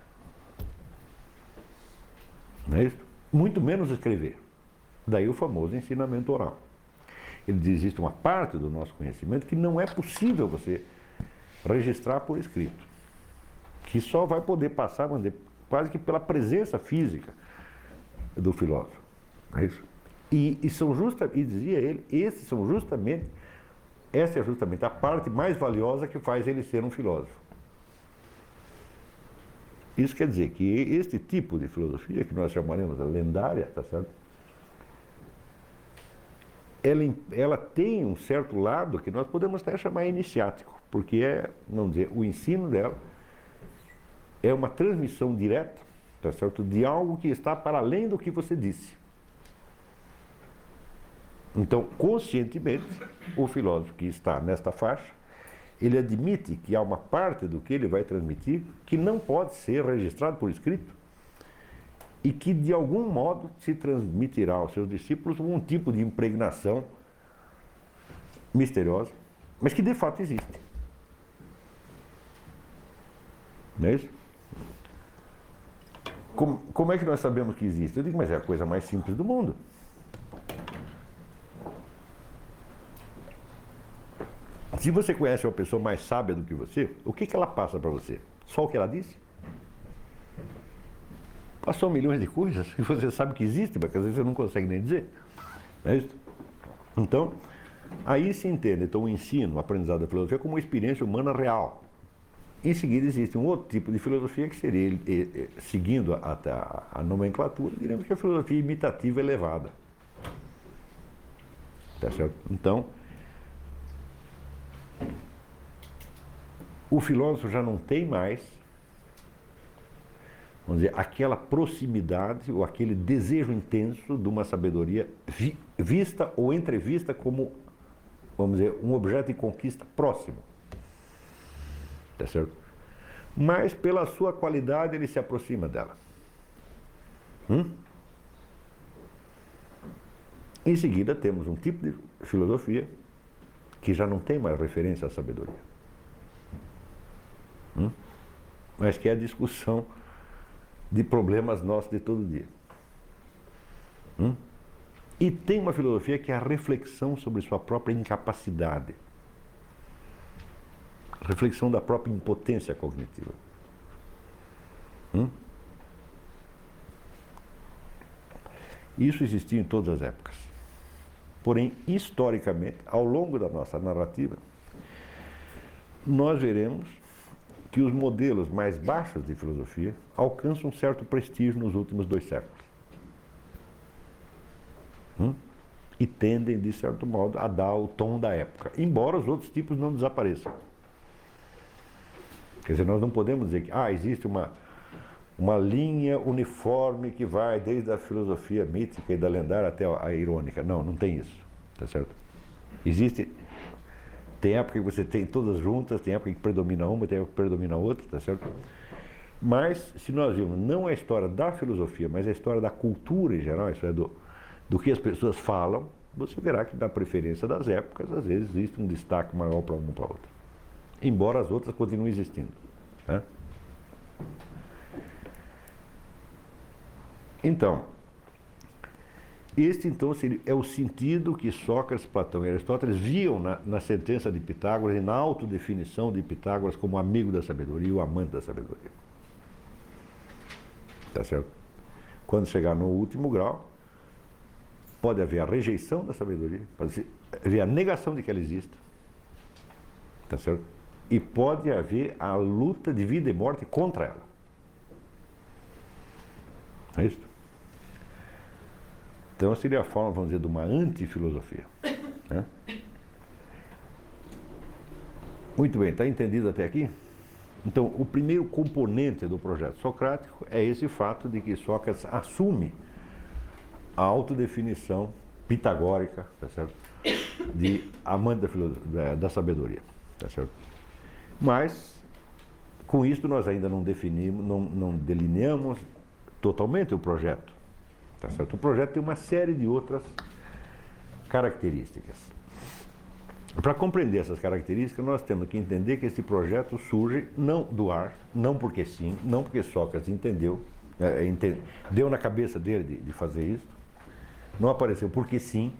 Não é isso? Muito menos escrever. Daí o famoso ensinamento oral. Ele diz: existe uma parte do nosso conhecimento que não é possível você registrar por escrito, que só vai poder passar, vamos dizer, quase que pela presença física do filósofo. É isso? E, e são justa, e dizia ele, esses são justamente, essa é justamente a parte mais valiosa que faz ele ser um filósofo. Isso quer dizer que este tipo de filosofia, que nós chamaremos de lendária, tá certo? Ela, ela tem um certo lado que nós podemos até chamar iniciático, porque é, vamos dizer, o ensino dela é uma transmissão direta, tá certo, de algo que está para além do que você disse. Então, conscientemente, o filósofo que está nesta faixa, ele admite que há uma parte do que ele vai transmitir que não pode ser registrado por escrito e que, de algum modo, se transmitirá aos seus discípulos um tipo de impregnação misteriosa, mas que de fato existe. Não é isso? Como, como é que nós sabemos que existe? Eu digo, mas é a coisa mais simples do mundo. Se você conhece uma pessoa mais sábia do que você, o que, que ela passa para você? Só o que ela disse? Passou milhões de coisas e você sabe que existe, mas às vezes você não consegue nem dizer. Não é isso? Então, aí se entende então, o ensino, o aprendizado da filosofia como uma experiência humana real. Em seguida, existe um outro tipo de filosofia que seria, seguindo a, a, a nomenclatura, diremos que é a filosofia imitativa elevada. Tá certo? Então, o filósofo já não tem mais, vamos dizer, aquela proximidade ou aquele desejo intenso de uma sabedoria vi, vista ou entrevista como, vamos dizer, um objeto de conquista próximo. Tá certo? Mas pela sua qualidade ele se aproxima dela. Hum? Em seguida, temos um tipo de filosofia que já não tem mais referência à sabedoria. Hum? Mas que é a discussão de problemas nossos de todo dia. Hum? E tem uma filosofia que é a reflexão sobre sua própria incapacidade. Reflexão da própria impotência cognitiva. Hum? Isso existiu em todas as épocas. Porém, historicamente, ao longo da nossa narrativa, nós veremos que os modelos mais baixos de filosofia alcançam um certo prestígio nos últimos dois séculos. Hum? E tendem, de certo modo, a dar o tom da época, embora os outros tipos não desapareçam. Quer dizer, nós não podemos dizer que ah, existe uma, uma linha uniforme que vai desde a filosofia mítica e da lendária até a irônica. Não, não tem isso, tá certo? Existe, tem época que você tem todas juntas, tem época que predomina uma, tem época que predomina outra, tá certo? Mas, se nós vimos, não é a história da filosofia, mas é a história da cultura em geral, isso é do, do que as pessoas falam, você verá que na preferência das épocas, às vezes existe um destaque maior para uma ou para a outra. Embora as outras continuem existindo. Né? Então, este então é o sentido que Sócrates, Platão e Aristóteles viam na, na sentença de Pitágoras e na autodefinição de Pitágoras como amigo da sabedoria e o amante da sabedoria. Tá certo? Quando chegar no último grau, pode haver a rejeição da sabedoria, pode haver a negação de que ela exista. Tá certo? E pode haver a luta de vida e morte contra ela. É isso? Então seria a forma, vamos dizer, de uma antifilosofia. Né? Muito bem, está entendido até aqui? Então, o primeiro componente do projeto socrático é esse fato de que Sócrates assume a autodefinição pitagórica, tá certo? De amante da, da, da sabedoria. Tá certo? Mas, com isso, nós ainda não definimos, não, não delineamos totalmente o projeto. Tá certo? O projeto tem uma série de outras características. Para compreender essas características, nós temos que entender que esse projeto surge não do ar, não porque sim, não porque Sócrates entendeu, é, entende, deu na cabeça dele de, de fazer isso, não apareceu porque sim,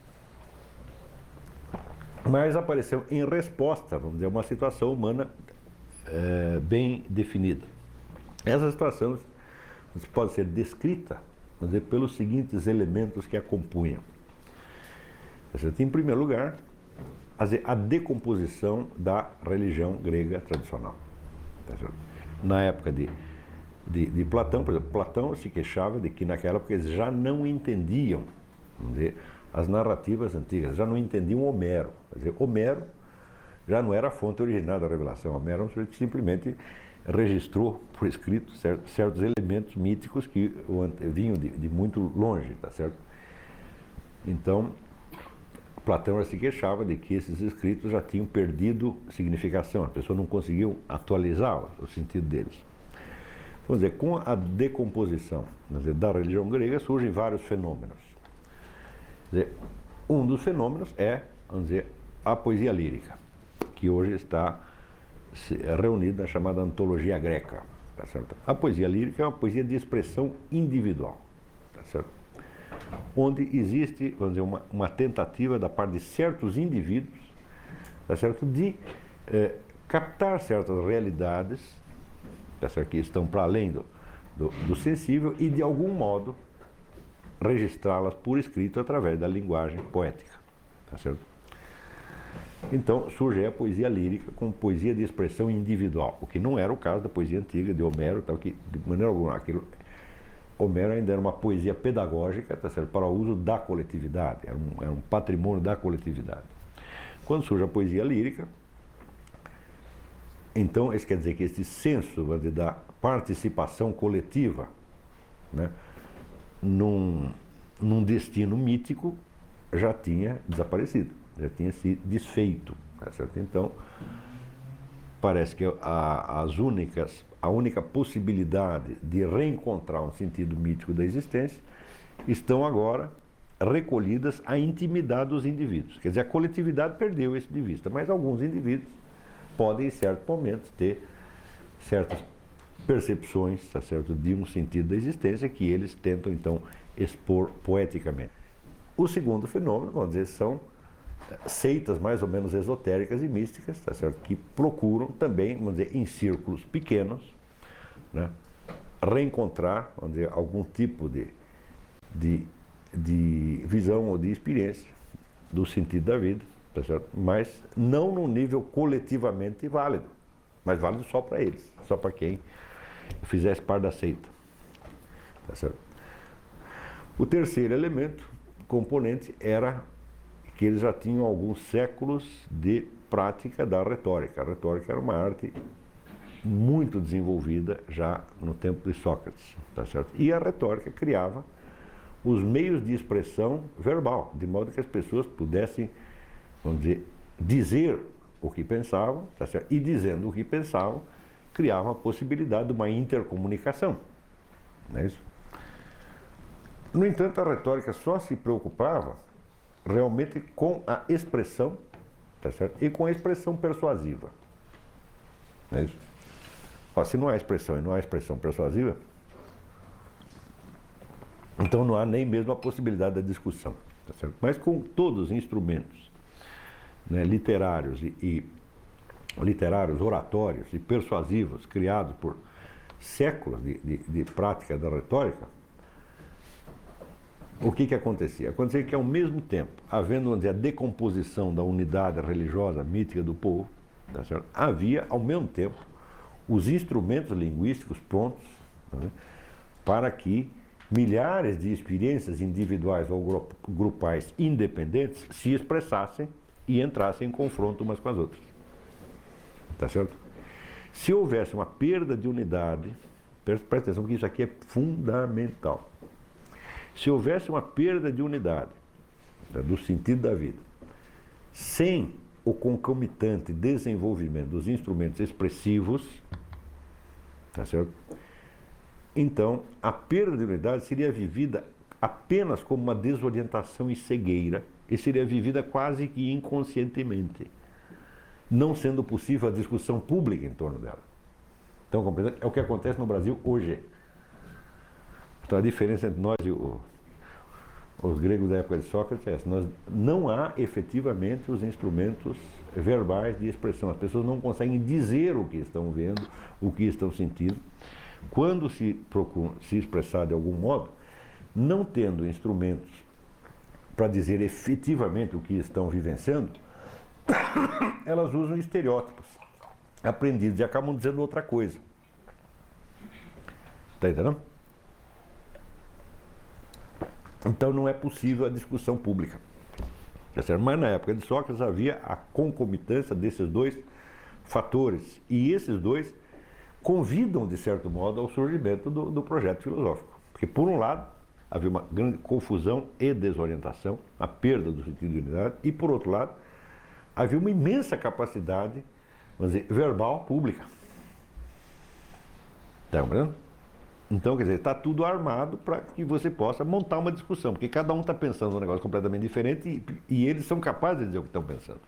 mas apareceu em resposta, vamos dizer, a uma situação humana é, bem definida. Essa situação pode ser descrita, vamos dizer, pelos seguintes elementos que a compunham. Em primeiro lugar, a decomposição da religião grega tradicional. Na época de, de, de Platão, por exemplo, Platão se queixava de que naquela época eles já não entendiam, vamos dizer, as narrativas antigas, já não entendiam Homero. Quer dizer, Homero já não era a fonte original da revelação. Homero simplesmente registrou por escrito certos, certos elementos míticos que vinham de, de muito longe, tá certo? Então, Platão se queixava de que esses escritos já tinham perdido significação, as pessoas não conseguiam atualizar o sentido deles. Vamos dizer, com a decomposição, vamos dizer, da religião grega surgem vários fenômenos. Dizer, um dos fenômenos é, vamos dizer, a poesia lírica, que hoje está reunida na chamada antologia greca. Tá certo? A poesia lírica é uma poesia de expressão individual, tá certo? Onde existe, vamos dizer, uma, uma tentativa da parte de certos indivíduos, tá certo? De eh, captar certas realidades, tá certo? Que estão para além do, do, do sensível e, de algum modo, registrá-las por escrito através da linguagem poética. Tá certo? Então surge a poesia lírica como poesia de expressão individual, o que não era o caso da poesia antiga de Homero, tal, que de maneira alguma aquilo, Homero ainda era uma poesia pedagógica, tá certo? Para o uso da coletividade, era um, era um patrimônio da coletividade. Quando surge a poesia lírica, então isso quer dizer que esse senso dizer, da participação coletiva, né, num, num destino mítico já tinha desaparecido, já tinha se desfeito. Tá certo? Então, parece que a, as únicas, a única possibilidade de reencontrar um sentido mítico da existência estão agora recolhidas à intimidade dos indivíduos. Quer dizer, a coletividade perdeu isso de vista, mas alguns indivíduos podem, em certos momentos, ter certas percepções, tá certo, de um sentido da existência que eles tentam, então, expor poeticamente. O segundo fenômeno, vamos dizer, são seitas mais ou menos esotéricas e místicas, tá certo, que procuram também, vamos dizer, em círculos pequenos, né, reencontrar, vamos dizer, algum tipo de, de, de visão ou de experiência do sentido da vida, tá certo? Mas não num nível coletivamente válido, mas válido só para eles, só para quem fizesse parte da seita, tá certo? O terceiro elemento, componente, era que eles já tinham alguns séculos de prática da retórica. A retórica era uma arte muito desenvolvida já no tempo de Sócrates, tá certo? E a retórica criava os meios de expressão verbal, de modo que as pessoas pudessem, vamos dizer, dizer o que pensavam, tá certo? E dizendo o que pensavam, criava a possibilidade de uma intercomunicação, não é isso? No entanto, a retórica só se preocupava realmente com a expressão, tá certo? E com a expressão persuasiva, não é isso? Ó, se não há expressão e não há expressão persuasiva, então não há nem mesmo a possibilidade da discussão, tá certo? Mas com todos os instrumentos, né, literários e, e literários, oratórios e persuasivos criados por séculos de, de, de prática da retórica, o que que acontecia? Acontecia que ao mesmo tempo, havendo, vamos dizer, a decomposição da unidade religiosa, mítica do povo, tá certo? Havia, ao mesmo tempo, os instrumentos linguísticos prontos, né, para que milhares de experiências individuais ou grupais independentes se expressassem e entrassem em confronto umas com as outras. Tá certo? Se houvesse uma perda de unidade, presta atenção que isso aqui é fundamental. Se houvesse uma perda de unidade, tá, do sentido da vida, sem o concomitante desenvolvimento dos instrumentos expressivos, tá certo? Então, a perda de unidade seria vivida apenas como uma desorientação e cegueira, e seria vivida quase que inconscientemente, não sendo possível a discussão pública em torno dela. Então, compreende? É o que acontece no Brasil hoje. Então, a diferença entre nós e o, os gregos da época de Sócrates é essa. Nós, não há efetivamente os instrumentos verbais de expressão. As pessoas não conseguem dizer o que estão vendo, o que estão sentindo. Quando se procuram se expressar de algum modo, não tendo instrumentos para dizer efetivamente o que estão vivenciando, elas usam estereótipos aprendidos e acabam dizendo outra coisa. Está entendendo? Então não é possível a discussão pública. Mas na época de Sócrates havia a concomitância desses dois fatores. E esses dois convidam, de certo modo, ao surgimento do, do projeto filosófico. Porque, por um lado, havia uma grande confusão e desorientação, a perda do sentido de unidade, e, por outro lado, havia uma imensa capacidade, vamos dizer, verbal pública. Está compreendendo? Então, quer dizer, está tudo armado para que você possa montar uma discussão, porque cada um está pensando um negócio completamente diferente e, e eles são capazes de dizer o que estão pensando.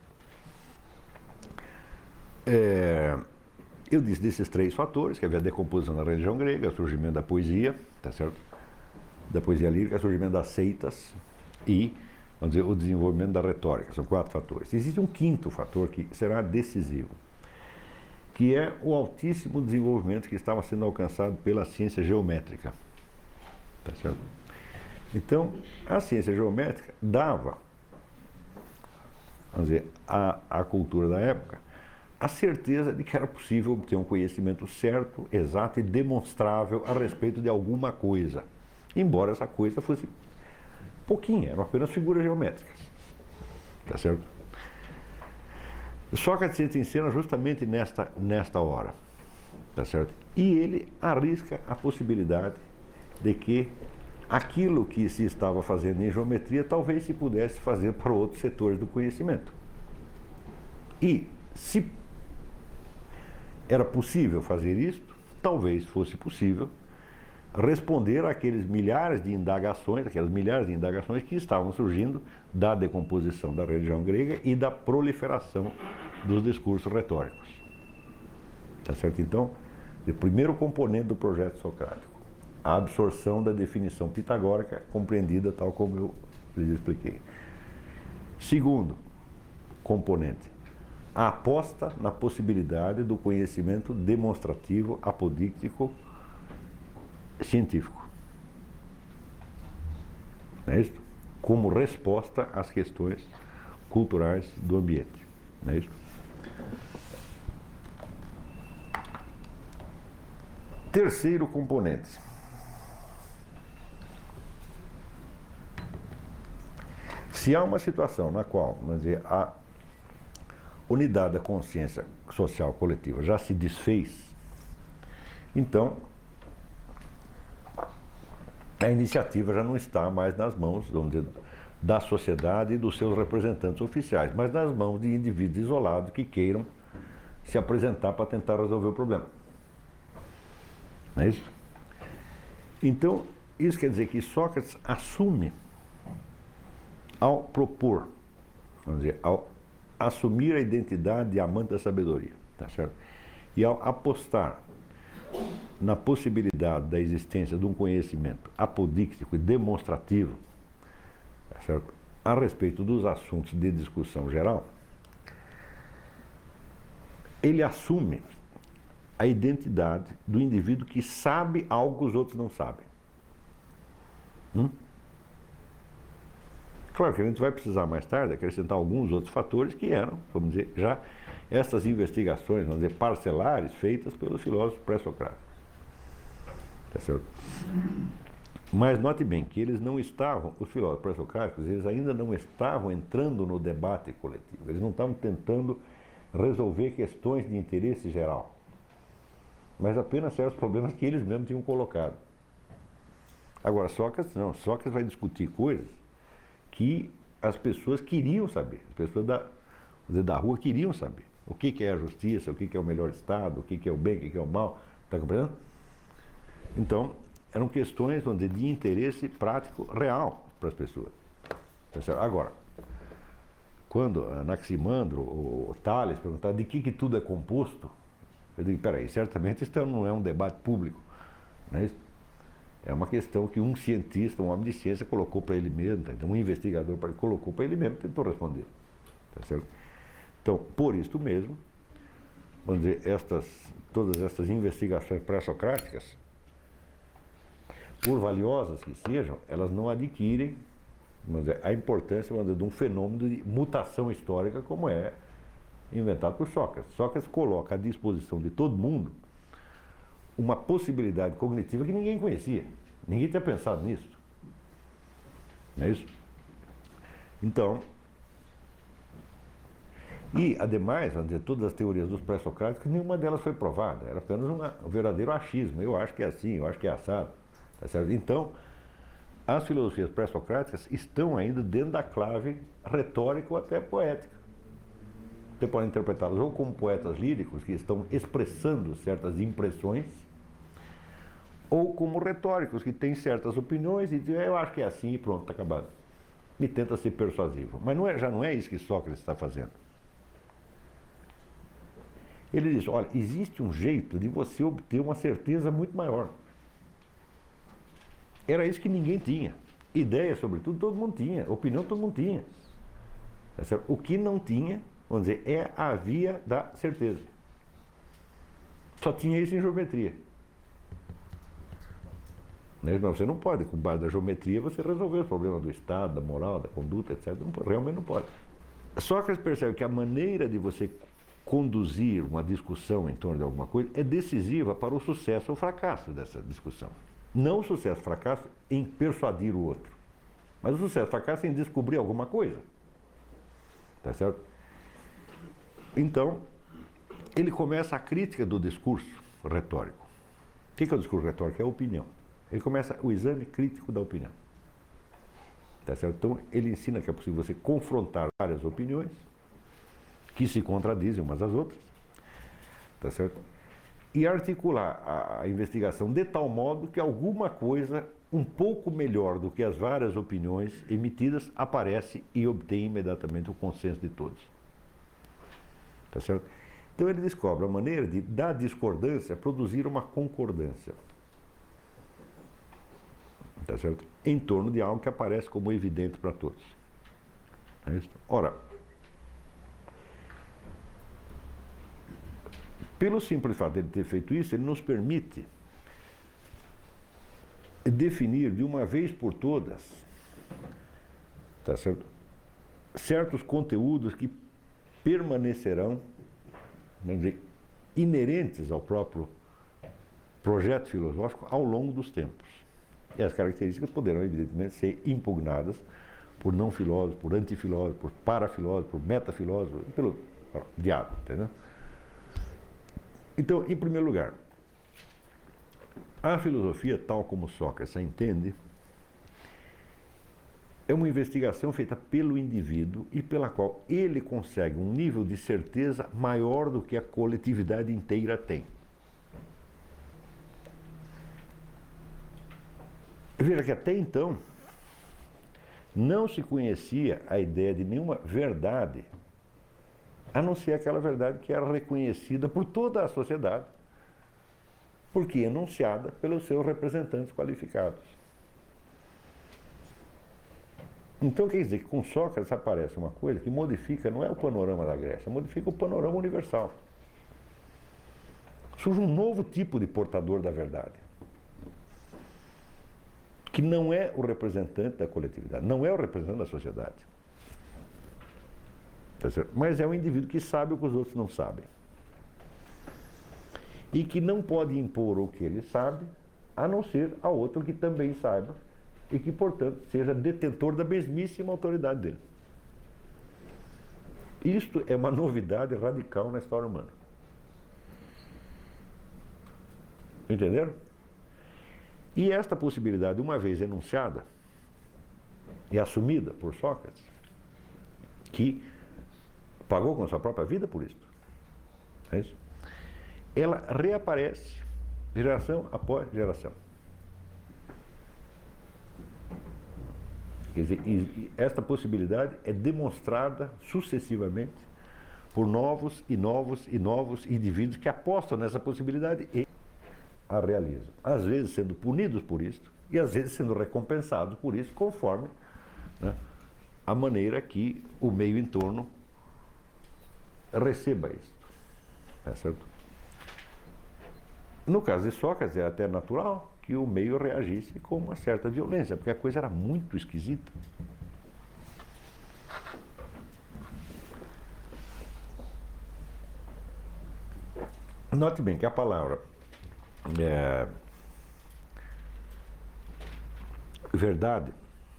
É, eu disse desses três fatores, que havia a decomposição da religião grega, o surgimento da poesia, tá certo? Da poesia lírica, o surgimento das seitas e, vamos dizer, o desenvolvimento da retórica. São quatro fatores. Existe um quinto fator que será decisivo, que é o altíssimo desenvolvimento que estava sendo alcançado pela ciência geométrica. Tá certo? Então, a ciência geométrica dava, vamos dizer, à, à cultura da época, a certeza de que era possível obter um conhecimento certo, exato e demonstrável a respeito de alguma coisa. Embora essa coisa fosse pouquinha, eram apenas figuras geométricas. Tá certo? Sócrates entra em cena justamente nesta, nesta hora, tá certo? E ele arrisca a possibilidade de que aquilo que se estava fazendo em geometria talvez se pudesse fazer para outros setores do conhecimento. E se era possível fazer isto, talvez fosse possível responder àqueles milhares de indagações, aquelas milhares de indagações que estavam surgindo da decomposição da religião grega e da proliferação dos discursos retóricos. Tá certo? Então, o primeiro componente do projeto socrático, a absorção da definição pitagórica compreendida tal como eu lhes expliquei. Segundo componente, a aposta na possibilidade do conhecimento demonstrativo, apodíctico, científico. Não é isso? Como resposta às questões culturais do ambiente. Não é isso? Terceiro componente. Se há uma situação na qual, vamos dizer, a unidade da consciência social coletiva já se desfez, então a iniciativa já não está mais nas mãos, vamos dizer, da sociedade e dos seus representantes oficiais, mas nas mãos de indivíduos isolados que queiram se apresentar para tentar resolver o problema. Não é isso? Então, isso quer dizer que Sócrates assume, ao propor, vamos dizer, ao assumir a identidade de amante da sabedoria, tá certo? E ao apostar na possibilidade da existência de um conhecimento apodíctico e demonstrativo, tá certo? A respeito dos assuntos de discussão geral, ele assume a identidade do indivíduo que sabe algo que os outros não sabem. Hum? Claro que a gente vai precisar mais tarde acrescentar alguns outros fatores que eram, vamos dizer, já essas investigações, vamos dizer, parcelares feitas pelos filósofos pré-socráticos. Tá certo? Mas note bem que eles não estavam, os filósofos pré-socráticos, eles ainda não estavam entrando no debate coletivo, eles não estavam tentando resolver questões de interesse geral, mas apenas certos problemas que eles mesmos tinham colocado. Agora, Sócrates não, Sócrates vai discutir coisas que as pessoas queriam saber, as pessoas da, da rua queriam saber. O que, que é a justiça, o que, que é o melhor Estado, o que, que é o bem, o que, que é o mal, está compreendendo? Então, eram questões onde, de interesse prático real para as pessoas. Agora, quando Anaximandro ou Tales perguntaram de que, que tudo é composto, eu digo, peraí, certamente isso não é um debate público, não é isso? É uma questão que um cientista, um homem de ciência, colocou para ele mesmo, um investigador colocou para ele mesmo e tentou responder. Tá certo? Então, por isso mesmo, vamos dizer, estas, todas essas investigações pré-socráticas, por valiosas que sejam, elas não adquirem, vamos dizer, a importância, vamos dizer, de um fenômeno de mutação histórica como é inventado por Sócrates. Sócrates coloca à disposição de todo mundo uma possibilidade cognitiva que ninguém conhecia. Ninguém tinha pensado nisso. Não é isso? Então, e, ademais, vamos dizer, todas as teorias dos pré-socráticos, nenhuma delas foi provada. Era apenas uma, um verdadeiro achismo. Eu acho que é assim, eu acho que é assado. Tá certo? Então, as filosofias pré-socráticas estão ainda dentro da clave retórica ou até poética. Você pode interpretá-las ou como poetas líricos que estão expressando certas impressões, ou como retóricos que têm certas opiniões e dizem, eu acho que é assim e pronto, está acabado. E tenta ser persuasivo. Mas não é, já não é isso que Sócrates está fazendo. Ele diz, olha, existe um jeito de você obter uma certeza muito maior. Era isso que ninguém tinha. Ideia, sobretudo, todo mundo tinha. Opinião, todo mundo tinha. O que não tinha, vamos dizer, é a via da certeza. Só tinha isso em geometria. Mas você não pode, com base na geometria, você resolver os problemas do Estado, da moral, da conduta, etcétera. Não, realmente não pode. Sócrates percebe que a maneira de você conduzir uma discussão em torno de alguma coisa é decisiva para o sucesso ou fracasso dessa discussão. Não o sucesso ou fracasso em persuadir o outro, mas o sucesso ou fracasso em descobrir alguma coisa. Tá certo? Então, ele começa a crítica do discurso retórico. O que é o discurso retórico? É a opinião. Ele começa o exame crítico da opinião. Tá certo? Então, ele ensina que é possível você confrontar várias opiniões que se contradizem umas às outras. Tá certo? e articular a, a investigação de tal modo que alguma coisa um pouco melhor do que as várias opiniões emitidas aparece e obtém imediatamente o consenso de todos. Tá certo? Então ele descobre a maneira de, da discordância, produzir uma concordância. Tá certo? Em torno de algo que aparece como evidente para todos. É isso? Ora, pelo simples fato de ele ter feito isso, ele nos permite definir de uma vez por todas, tá certo? Certos conteúdos que permanecerão, vamos dizer, inerentes ao próprio projeto filosófico ao longo dos tempos. E as características poderão, evidentemente, ser impugnadas por não filósofos, por antifilósofos, por parafilósofos, por metafilósofos, pelo diabo, entendeu? Então, em primeiro lugar, a filosofia, tal como Sócrates a entende, é uma investigação feita pelo indivíduo e pela qual ele consegue um nível de certeza maior do que a coletividade inteira tem. Veja que até então não se conhecia a ideia de nenhuma verdade, a não ser aquela verdade que era reconhecida por toda a sociedade, porque enunciada pelos seus representantes qualificados. Então quer dizer que com Sócrates aparece uma coisa que modifica, não é o panorama da Grécia, modifica o panorama universal. Surge um novo tipo de portador da verdade, que não é o representante da coletividade, não é o representante da sociedade. Mas é um indivíduo que sabe o que os outros não sabem. E que não pode impor o que ele sabe, a não ser a outro que também saiba, e que, portanto, seja detentor da mesmíssima autoridade dele. Isto é uma novidade radical na história humana. Entenderam? E esta possibilidade, uma vez enunciada e assumida por Sócrates, que pagou com a sua própria vida por isso, é isso? Ela reaparece geração após geração. Quer dizer, e, e esta possibilidade é demonstrada sucessivamente por novos e novos e novos indivíduos que apostam nessa possibilidade e a realizam. Às vezes sendo punidos por isso e às vezes sendo recompensados por isso, conforme, né, a maneira que o meio em torno receba isso. É certo? No caso de Sócrates, é até natural que o meio reagisse com uma certa violência, porque a coisa era muito esquisita. Note bem que a palavra é, verdade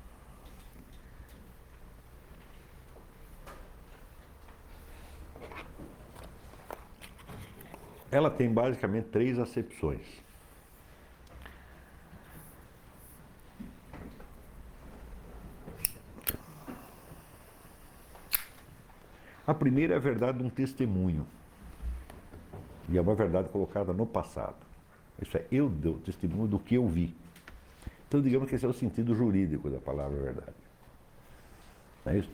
ela tem basicamente três acepções. A primeira é a verdade de um testemunho. E é uma verdade colocada no passado. Isso é, eu dou testemunho do que eu vi. Então, digamos que esse é o sentido jurídico da palavra verdade. Não é isso?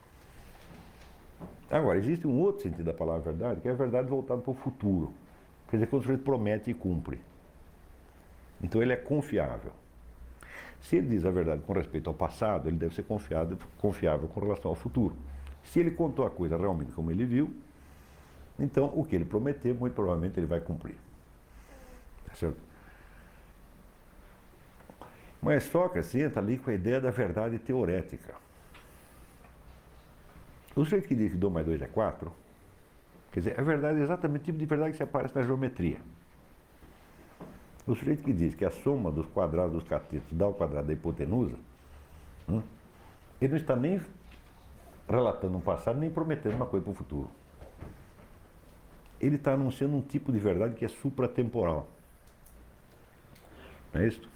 Agora, existe um outro sentido da palavra verdade, que é a verdade voltada para o futuro. Quer dizer, quando o sujeito promete e cumpre. Então, ele é confiável. Se ele diz a verdade com respeito ao passado, ele deve ser confiado, confiável com relação ao futuro. Se ele contou a coisa realmente como ele viu, então o que ele prometeu, muito provavelmente ele vai cumprir. Tá certo? Mas Sócrates entra ali com a ideia da verdade teorética. O sujeito que diz que dois mais dois é quatro, quer dizer, a verdade é exatamente o tipo de verdade que se aparece na geometria. O sujeito que diz que a soma dos quadrados dos catetos dá o quadrado da hipotenusa, hum, ele não está nem relatando um passado, nem prometendo uma coisa para o futuro. Ele está anunciando um tipo de verdade que é supratemporal. Não é isso?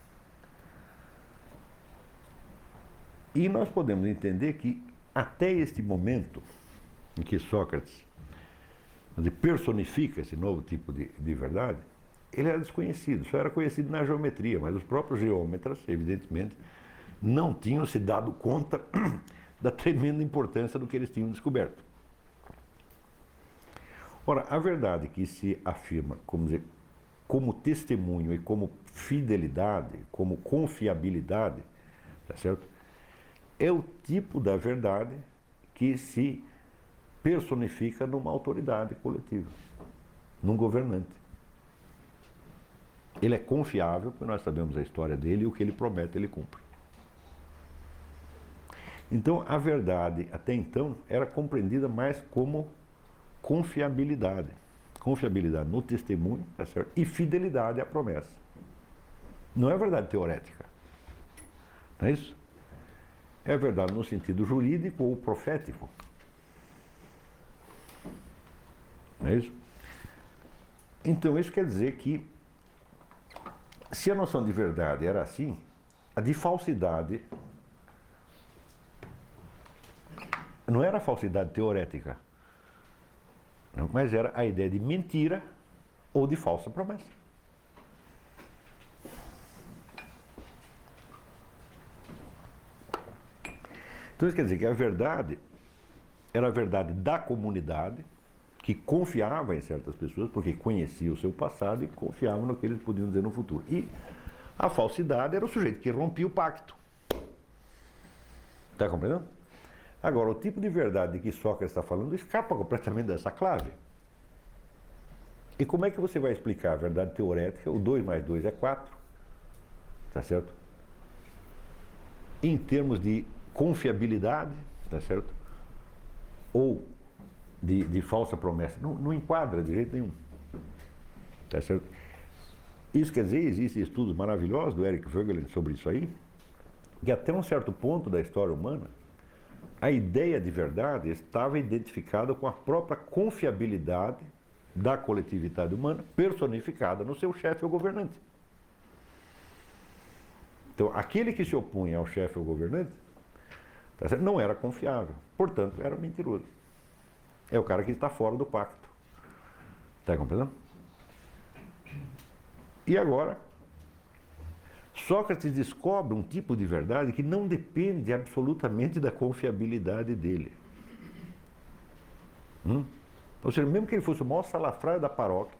E nós podemos entender que até este momento em que Sócrates ele personifica esse novo tipo de, de verdade, ele era desconhecido, só era conhecido na geometria, mas os próprios geômetras, evidentemente, não tinham se dado conta da tremenda importância do que eles tinham descoberto. Ora, a verdade que se afirma como, dizer, como testemunho e como fidelidade, como confiabilidade, tá certo? É o tipo da verdade que se personifica numa autoridade coletiva, num governante. Ele é confiável, porque nós sabemos a história dele e o que ele promete ele cumpre. Então, a verdade, até então, era compreendida mais como confiabilidade. Confiabilidade no testemunho, tá certo? E fidelidade à promessa. Não é verdade teorética. Não é isso? É verdade no sentido jurídico ou profético. Não é isso? Então, isso quer dizer que, se a noção de verdade era assim, a de falsidade não era a falsidade teorética, não, mas era a ideia de mentira ou de falsa promessa. Então isso quer dizer que a verdade era a verdade da comunidade, que confiava em certas pessoas, porque conhecia o seu passado e confiava no que eles podiam dizer no futuro. E a falsidade era o sujeito que rompia o pacto. Está compreendendo? Agora, o tipo de verdade de que Sócrates está falando escapa completamente dessa clave. E como é que você vai explicar a verdade teorética? O dois mais dois é quatro, tá certo? Em termos de confiabilidade, tá certo? Ou de, de falsa promessa. Não, não enquadra de jeito nenhum, tá certo? Isso quer dizer, existem estudos maravilhosos do Eric Voegelin sobre isso aí, que até um certo ponto da história humana, a ideia de verdade estava identificada com a própria confiabilidade da coletividade humana, personificada no seu chefe ou governante. Então, aquele que se opunha ao chefe ou governante, tá certo? Não era confiável, portanto, era mentiroso. É o cara que está fora do pacto. Está compreendendo? E agora, Sócrates descobre um tipo de verdade que não depende absolutamente da confiabilidade dele. Hum? Ou seja, mesmo que ele fosse o maior salafrário da paróquia,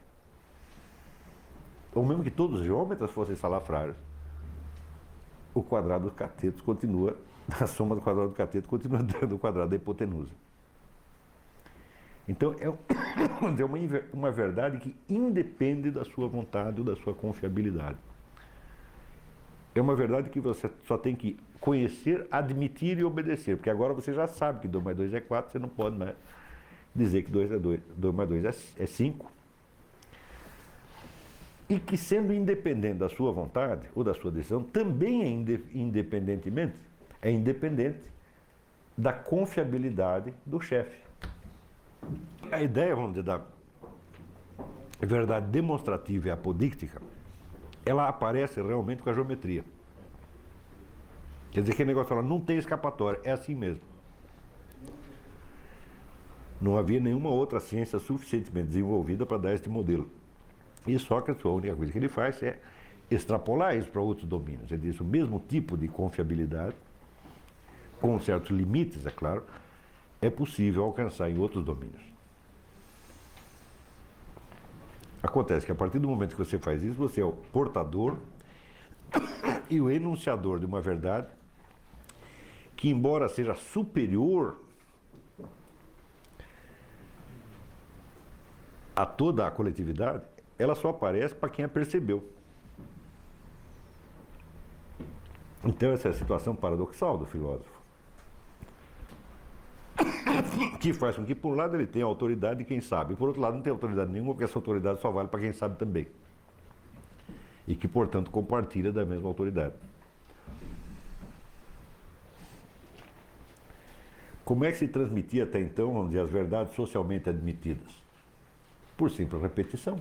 ou mesmo que todos os geômetras fossem salafrários, o quadrado dos catetos continua, a soma do quadrado do cateto continua dando o quadrado da hipotenusa. Então, é uma, uma verdade que independe da sua vontade ou da sua confiabilidade. É uma verdade que você só tem que conhecer, admitir e obedecer, porque agora você já sabe que dois mais dois é quatro, você não pode mais dizer que dois, é dois, dois mais dois é cinco. E que, sendo independente da sua vontade ou da sua decisão, também é inde independentemente, é independente da confiabilidade do chefe. A ideia, vamos dizer, da verdade demonstrativa e apodíctica, ela aparece realmente com a geometria. Quer dizer, aquele negócio fala, não tem escapatória, é assim mesmo. Não havia nenhuma outra ciência suficientemente desenvolvida para dar este modelo. E Sócrates, a única coisa que ele faz é extrapolar isso para outros domínios. Ele diz, o mesmo tipo de confiabilidade, com certos limites, é claro, é possível alcançar em outros domínios. Acontece que a partir do momento que você faz isso, você é o portador e o enunciador de uma verdade que, embora seja superior a toda a coletividade, ela só aparece para quem a percebeu. Então essa é a situação paradoxal do filósofo, que faz com que, por um lado, ele tenha autoridade de quem sabe, e por outro lado, não tem autoridade nenhuma, porque essa autoridade só vale para quem sabe também. E que, portanto, compartilha da mesma autoridade. Como é que se transmitia até então, vamos dizer, as verdades socialmente admitidas? Por simples repetição.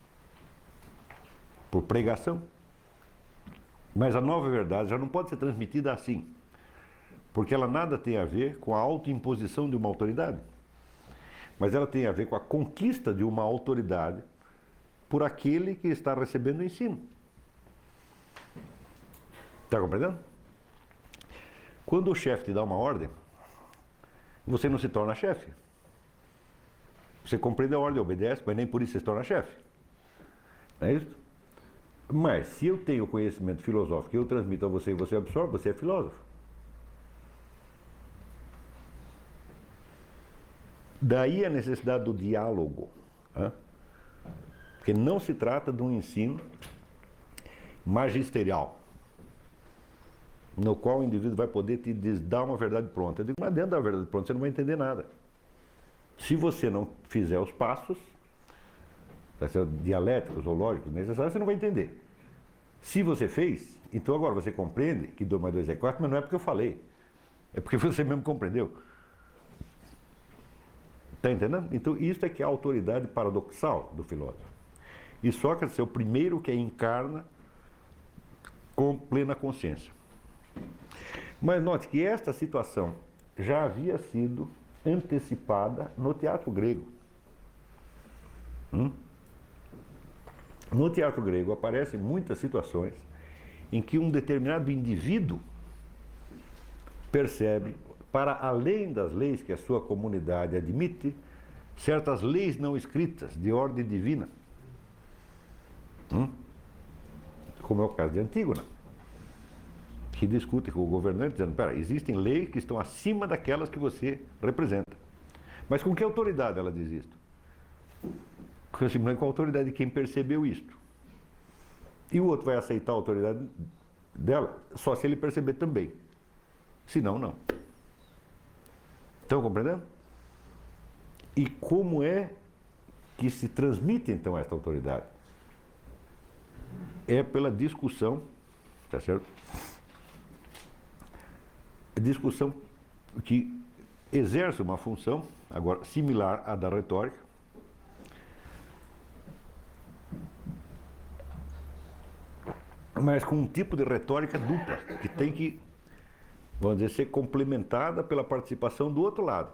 Por pregação. Mas a nova verdade já não pode ser transmitida assim, porque ela nada tem a ver com a autoimposição de uma autoridade. mas ela tem a ver com a conquista de uma autoridade por aquele que está recebendo o ensino. Está compreendendo? Quando o chefe te dá uma ordem, você não se torna chefe. Você compreende a ordem, obedece, mas nem por isso você se torna chefe. Não é isso? Mas, se eu tenho conhecimento filosófico que eu transmito a você e você absorve, você é filósofo. Daí a necessidade do diálogo. Né? Porque não se trata de um ensino magisterial, no qual o indivíduo vai poder te dar uma verdade pronta. Eu digo, mas dentro da verdade pronta você não vai entender nada. Se você não fizer os passos, dialéticos ou lógicos necessários, você não vai entender. Se você fez, então agora você compreende que dois mais dois é quatro, mas não é porque eu falei. É porque você mesmo compreendeu. Está entendendo? Então isso é que é a autoridade paradoxal do filósofo. E Sócrates é o primeiro que a encarna com plena consciência. Mas note que esta situação já havia sido antecipada no teatro grego. Hum? No teatro grego aparecem muitas situações em que um determinado indivíduo percebe, para além das leis que a sua comunidade admite, certas leis não escritas de ordem divina. Hum? Como é o caso de Antígona, que discute com o governante dizendo, pera, existem leis que estão acima daquelas que você representa. Mas com que autoridade ela diz isto? Simplesmente com a autoridade de quem percebeu isto. E o outro vai aceitar a autoridade dela só se ele perceber também. Senão, não. Estão compreendendo? E como é que se transmite, então, esta autoridade? É pela discussão, tá certo? Discussão que exerce uma função, agora, similar à da retórica, mas com um tipo de retórica dupla, que tem que, vamos dizer, ser complementada pela participação do outro lado.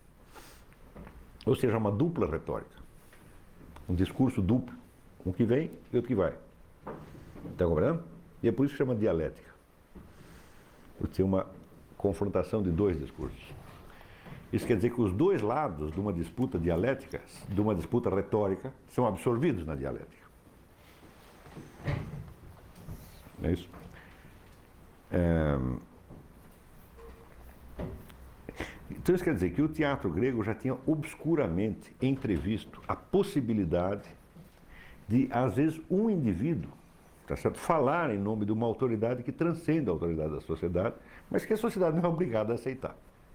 Ou seja, uma dupla retórica. Um discurso duplo. Um que vem e outro que vai. Está compreendendo? E é por isso que chama dialética. Por ser uma confrontação de dois discursos. Isso quer dizer que os dois lados de uma disputa dialética, de uma disputa retórica, são absorvidos na dialética. Não é isso? É... Então isso quer dizer que o teatro grego já tinha obscuramente entrevisto a possibilidade de, às vezes, um indivíduo, tá certo, falar em nome de uma autoridade que transcende a autoridade da sociedade, mas que a sociedade não é obrigada a aceitar.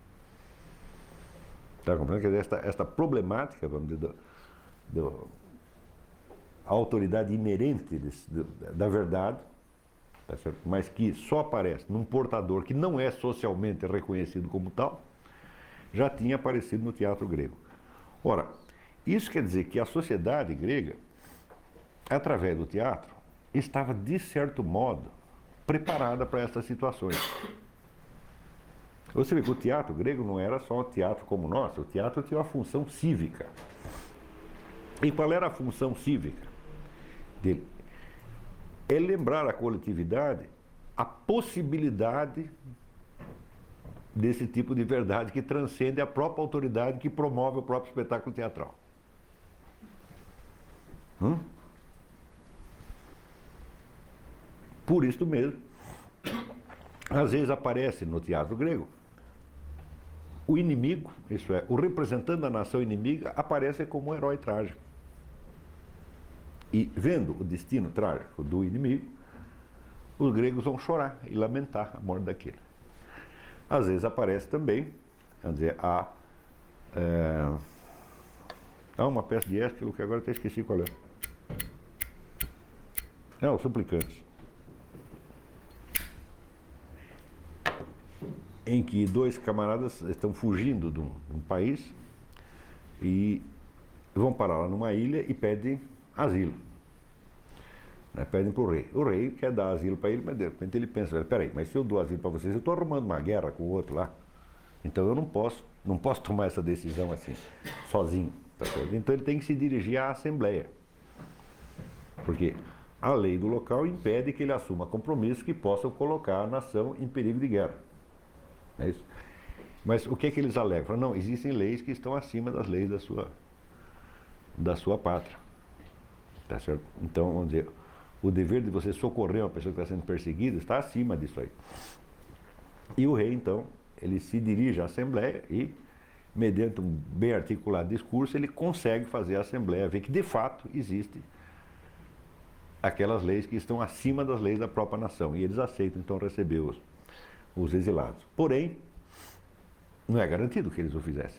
Está compreendendo? Quer dizer, esta, esta problemática, vamos dizer, do, do, a autoridade inerente desse, do, da verdade, tá certo? Mas que só aparece num portador que não é socialmente reconhecido como tal, já tinha aparecido no teatro grego. Ora, isso quer dizer que a sociedade grega, através do teatro, estava, de certo modo, preparada para essas situações. Você vê que o teatro grego não era só um teatro como o nosso, o teatro tinha uma função cívica. E qual era a função cívica dele? É lembrar a coletividade a possibilidade desse tipo de verdade que transcende a própria autoridade que promove o próprio espetáculo teatral. Hum? Por isso mesmo, às vezes aparece no teatro grego o inimigo, isso é, o representante da nação inimiga aparece como um herói trágico. E vendo o destino trágico do inimigo, os gregos vão chorar e lamentar a morte daquele. Às vezes aparece também, vamos dizer, há, é, há uma peça de Ésquilo que agora até esqueci qual é. É, os suplicantes. Em que dois camaradas estão fugindo de um, de um país e vão parar lá numa ilha e pedem asilo. Né? Pedem para o rei. O rei quer dar asilo para ele, mas de repente ele pensa, peraí, mas se eu dou asilo para vocês, eu estou arrumando uma guerra com o outro lá. Então eu não posso, não posso tomar essa decisão assim, sozinho. Tá certo? Então ele tem que se dirigir à Assembleia. Porque a lei do local impede que ele assuma compromissos que possam colocar a nação em perigo de guerra. É isso? Mas o que é que eles alegam? Falam, não, existem leis que estão acima das leis da sua, da sua pátria. Tá certo? Então, vamos dizer, o dever de você socorrer uma pessoa que está sendo perseguida está acima disso aí. E o rei, então, ele se dirige à Assembleia e, mediante um bem articulado discurso, ele consegue fazer a Assembleia ver que, de fato, existe aquelas leis que estão acima das leis da própria nação. E eles aceitam, então, receber os, os exilados. Porém, não é garantido que eles o fizessem.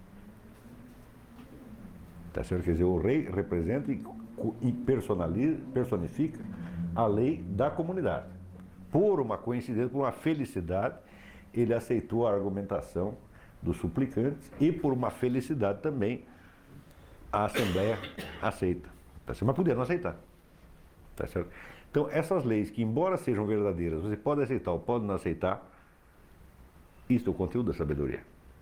Tá certo? Quer dizer, o rei representa e personaliza, personifica a lei da comunidade. Por uma coincidência, por uma felicidade, ele aceitou a argumentação dos suplicantes e, por uma felicidade também, a Assembleia aceita. Tá certo? Mas podia não aceitar. Tá certo? Então, essas leis que, embora sejam verdadeiras, você pode aceitar ou pode não aceitar, isso é o conteúdo da sabedoria.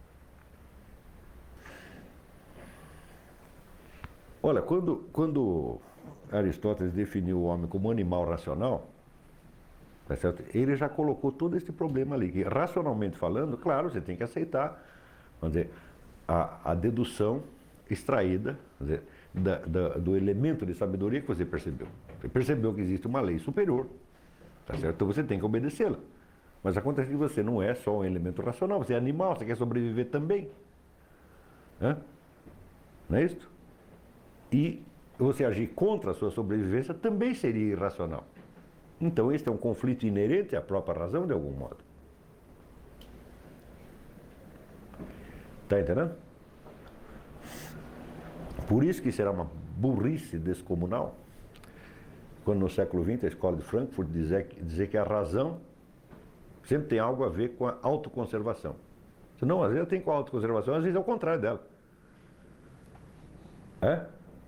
Olha, quando, quando Aristóteles definiu o homem como animal racional, tá certo? Ele já colocou todo esse problema ali, que racionalmente falando, claro, você tem que aceitar, vamos dizer, a, a dedução extraída, vamos dizer, da, da, do elemento de sabedoria que você percebeu. Você percebeu que existe uma lei superior, tá certo? Então você tem que obedecê-la. Mas acontece que você não é só um elemento racional, você é animal, você quer sobreviver também. Hã? Não é isso? E você agir contra a sua sobrevivência também seria irracional. Então este é um conflito inerente à própria razão, de algum modo. Está entendendo? Por isso que será uma burrice descomunal quando no século vinte a escola de Frankfurt dizer, dizer que a razão sempre tem algo a ver com a autoconservação. Não, às vezes tem com a autoconservação, às vezes é o contrário dela. É?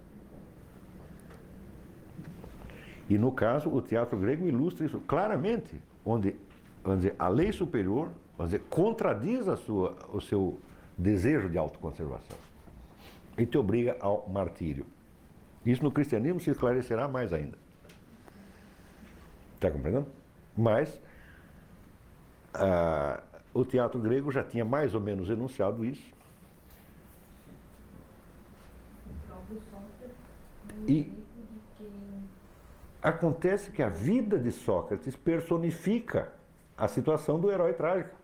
E no caso, o teatro grego ilustra isso claramente, onde, vamos dizer, a lei superior, vamos dizer, contradiz a sua, o seu desejo de autoconservação e te obriga ao martírio. Isso no cristianismo se esclarecerá mais ainda. Está compreendendo? Mas ah, o teatro grego já tinha mais ou menos enunciado isso. E acontece que a vida de Sócrates personifica a situação do herói trágico.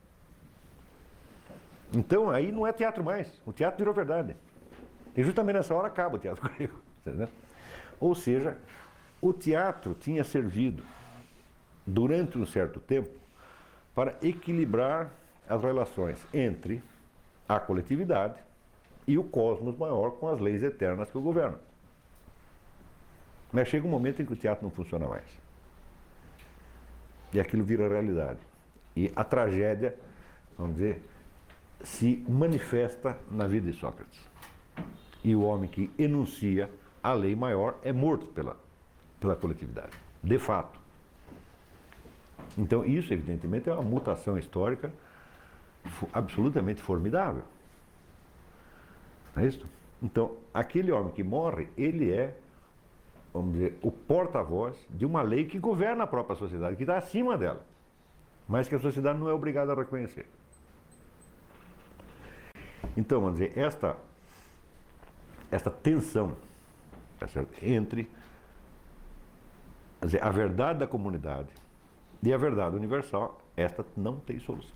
Então aí não é teatro mais, o teatro virou verdade. E justamente nessa hora acaba o teatro grego. Entendeu? Ou seja, o teatro tinha servido durante um certo tempo para equilibrar as relações entre a coletividade e o cosmos maior com as leis eternas que o governam. Mas chega um momento em que o teatro não funciona mais. E aquilo vira realidade. E a tragédia, vamos dizer, se manifesta na vida de Sócrates. E o homem que enuncia a lei maior é morto pela, pela coletividade, de fato. Então isso, evidentemente, é uma mutação histórica absolutamente formidável. Não é isso? Então, aquele homem que morre, ele é, vamos dizer, o porta-voz de uma lei que governa a própria sociedade, que está acima dela, mas que a sociedade não é obrigada a reconhecer. Então, vamos dizer, esta, esta tensão, tá certo, entre dizer, a verdade da comunidade e a verdade universal, esta não tem solução.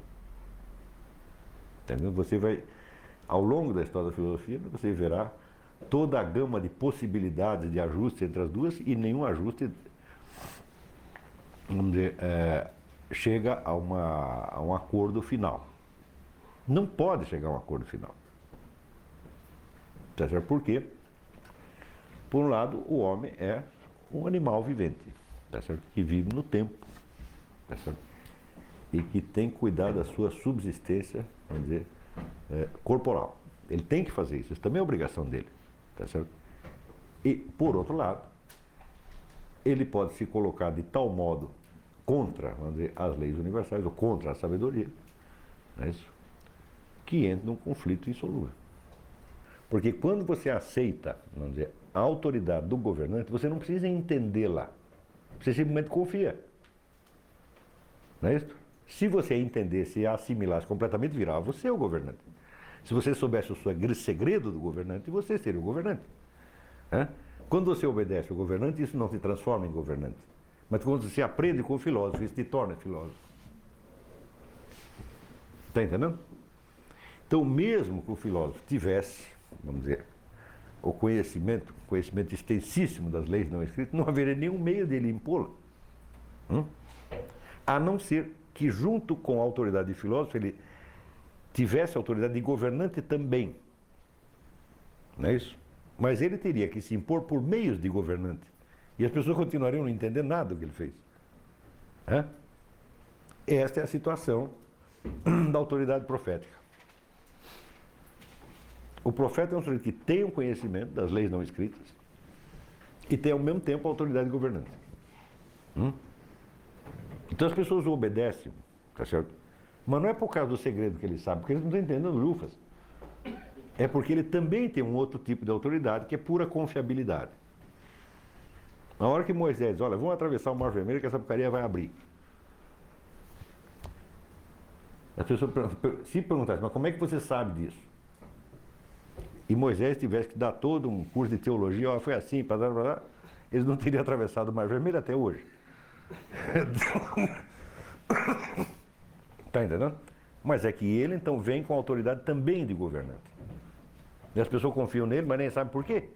Entendeu? Você vai, ao longo da história da filosofia, você verá toda a gama de possibilidades de ajuste entre as duas e nenhum ajuste, vamos dizer, é, chega a, uma, a um acordo final. Não pode chegar a um acordo final. Tá certo? Por quê? Por um lado, o homem é um animal vivente, tá certo? Que vive no tempo, tá certo? E que tem que cuidar da sua subsistência, vamos dizer, é, corporal. Ele tem que fazer isso, isso também é obrigação dele, tá certo? E, por outro lado, ele pode se colocar de tal modo contra, vamos dizer, as leis universais, ou contra a sabedoria, não é isso? Que entra num conflito insolúvel. Porque quando você aceita, vamos dizer, a autoridade do governante, você não precisa entendê-la. Você simplesmente confia. Não é isso? Se você entendesse e assimilasse completamente, virava você o governante. Se você soubesse o segredo do governante, você seria o governante. É? Quando você obedece ao governante, isso não se transforma em governante. Mas quando você aprende com o filósofo, isso te torna filósofo. Está entendendo? Então, mesmo que o filósofo tivesse, vamos dizer, o conhecimento, conhecimento extensíssimo das leis não escritas, não haveria nenhum meio dele impô-la. Hum? A não ser que, junto com a autoridade de filósofo, ele tivesse a autoridade de governante também. Não é isso? Mas ele teria que se impor por meios de governante. E as pessoas continuariam não entendendo nada do que ele fez. É? Esta é a situação da autoridade profética. O profeta é um sujeito que tem o conhecimento das leis não escritas e tem ao mesmo tempo a autoridade governante. Hum? Então as pessoas o obedecem, tá certo? Mas não é por causa do segredo que ele sabe, porque eles não estão entendendo lufas. É porque ele também tem um outro tipo de autoridade que é pura confiabilidade. Na hora que Moisés diz, olha, vamos atravessar o Mar Vermelho que essa porcaria vai abrir. As pessoas se perguntassem, mas como é que você sabe disso? E Moisés tivesse que dar todo um curso de teologia, ó, foi assim, blá, blá, blá, eles não teriam atravessado o Mar Vermelho até hoje. Está entendendo? Mas é que ele então vem com autoridade também de governante. E as pessoas confiam nele, mas nem sabem por quê.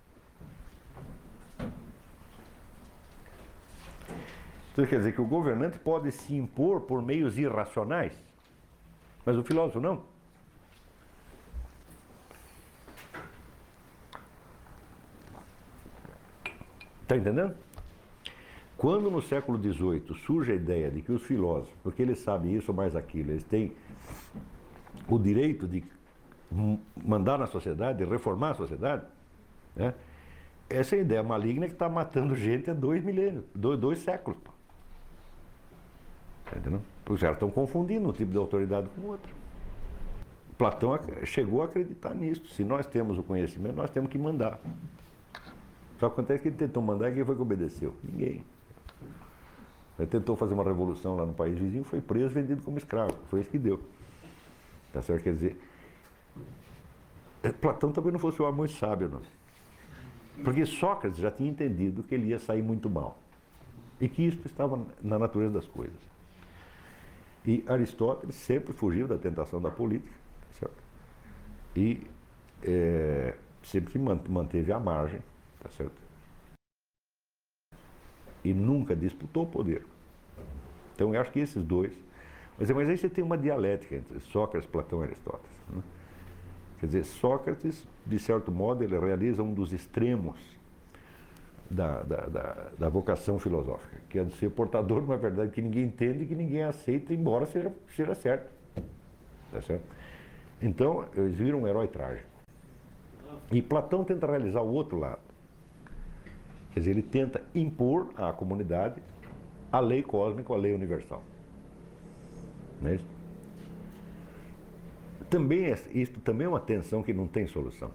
Então quer dizer que o governante pode se impor por meios irracionais, mas o filósofo não. Está entendendo? Quando no século dezoito surge a ideia de que os filósofos, porque eles sabem isso ou mais aquilo, eles têm o direito de mandar na sociedade, de reformar a sociedade, né? Essa é a ideia maligna que está matando gente há dois milênios, dois, dois séculos. Está entendendo? Os caras estão confundindo um tipo de autoridade com outro. Platão chegou a acreditar nisso. Se nós temos o conhecimento, nós temos que mandar. Só acontece que ele tentou mandar e quem foi que obedeceu? Ninguém. Ele tentou fazer uma revolução lá no país vizinho, foi preso, vendido como escravo. Foi isso que deu. Tá certo? Quer dizer, Platão também não fosse um homem muito sábio, não. Porque Sócrates já tinha entendido que ele ia sair muito mal. E que isso estava na natureza das coisas. E Aristóteles sempre fugiu da tentação da política, tá certo? E é, sempre manteve a margem, tá certo? E nunca disputou o poder. Então eu acho que esses dois... Mas, mas aí você tem uma dialética entre Sócrates, Platão e Aristóteles. Né? Quer dizer, Sócrates, de certo modo, ele realiza um dos extremos da, da, da, da vocação filosófica, que é de ser portador de uma verdade que ninguém entende e que ninguém aceita, embora seja, seja certo. Tá certo? Então, eles viram um herói trágico. E Platão tenta realizar o outro lado. Quer dizer, ele tenta impor à comunidade a lei cósmica, a lei universal. Não é isso? Também é, isso também é uma tensão que não tem solução.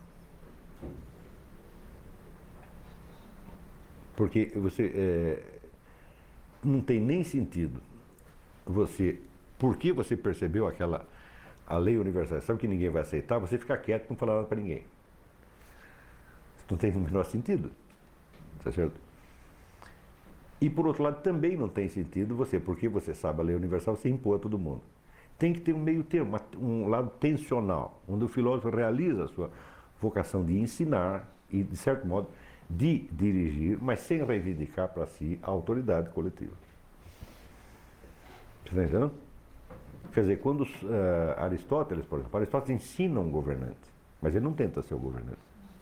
Porque você é, não tem nem sentido você, porque você percebeu aquela a lei universal, sabe que ninguém vai aceitar, você ficar quieto e não falar nada para ninguém. Isso não tem o menor sentido. Tá certo? E por outro lado, também não tem sentido você, porque você sabe a lei universal, você impor a todo mundo. Tem que ter um meio termo, um lado tensional, onde o filósofo realiza a sua vocação de ensinar e, de certo modo, de dirigir, mas sem reivindicar para si a autoridade coletiva. Você está entendendo? Quer dizer, quando uh, Aristóteles, por exemplo, Aristóteles ensina um governante, mas ele não tenta ser o governante.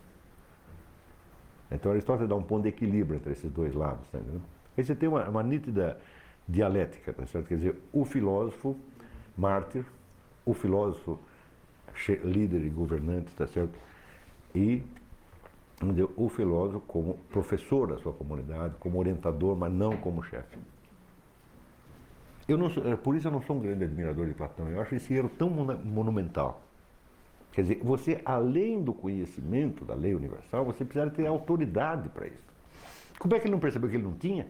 Então Aristóteles dá um ponto de equilíbrio entre esses dois lados. Tá entendendo? Aí você tem uma, uma nítida dialética, tá certo? Quer dizer, o filósofo mártir, o filósofo líder e governante, tá certo? E o filósofo como professor da sua comunidade, como orientador, mas não como chefe. Eu não sou, por isso eu não sou um grande admirador de Platão. Eu acho esse erro tão monumental. Quer dizer, você, além do conhecimento da lei universal, você precisa ter autoridade para isso. Como é que ele não percebeu que ele não tinha?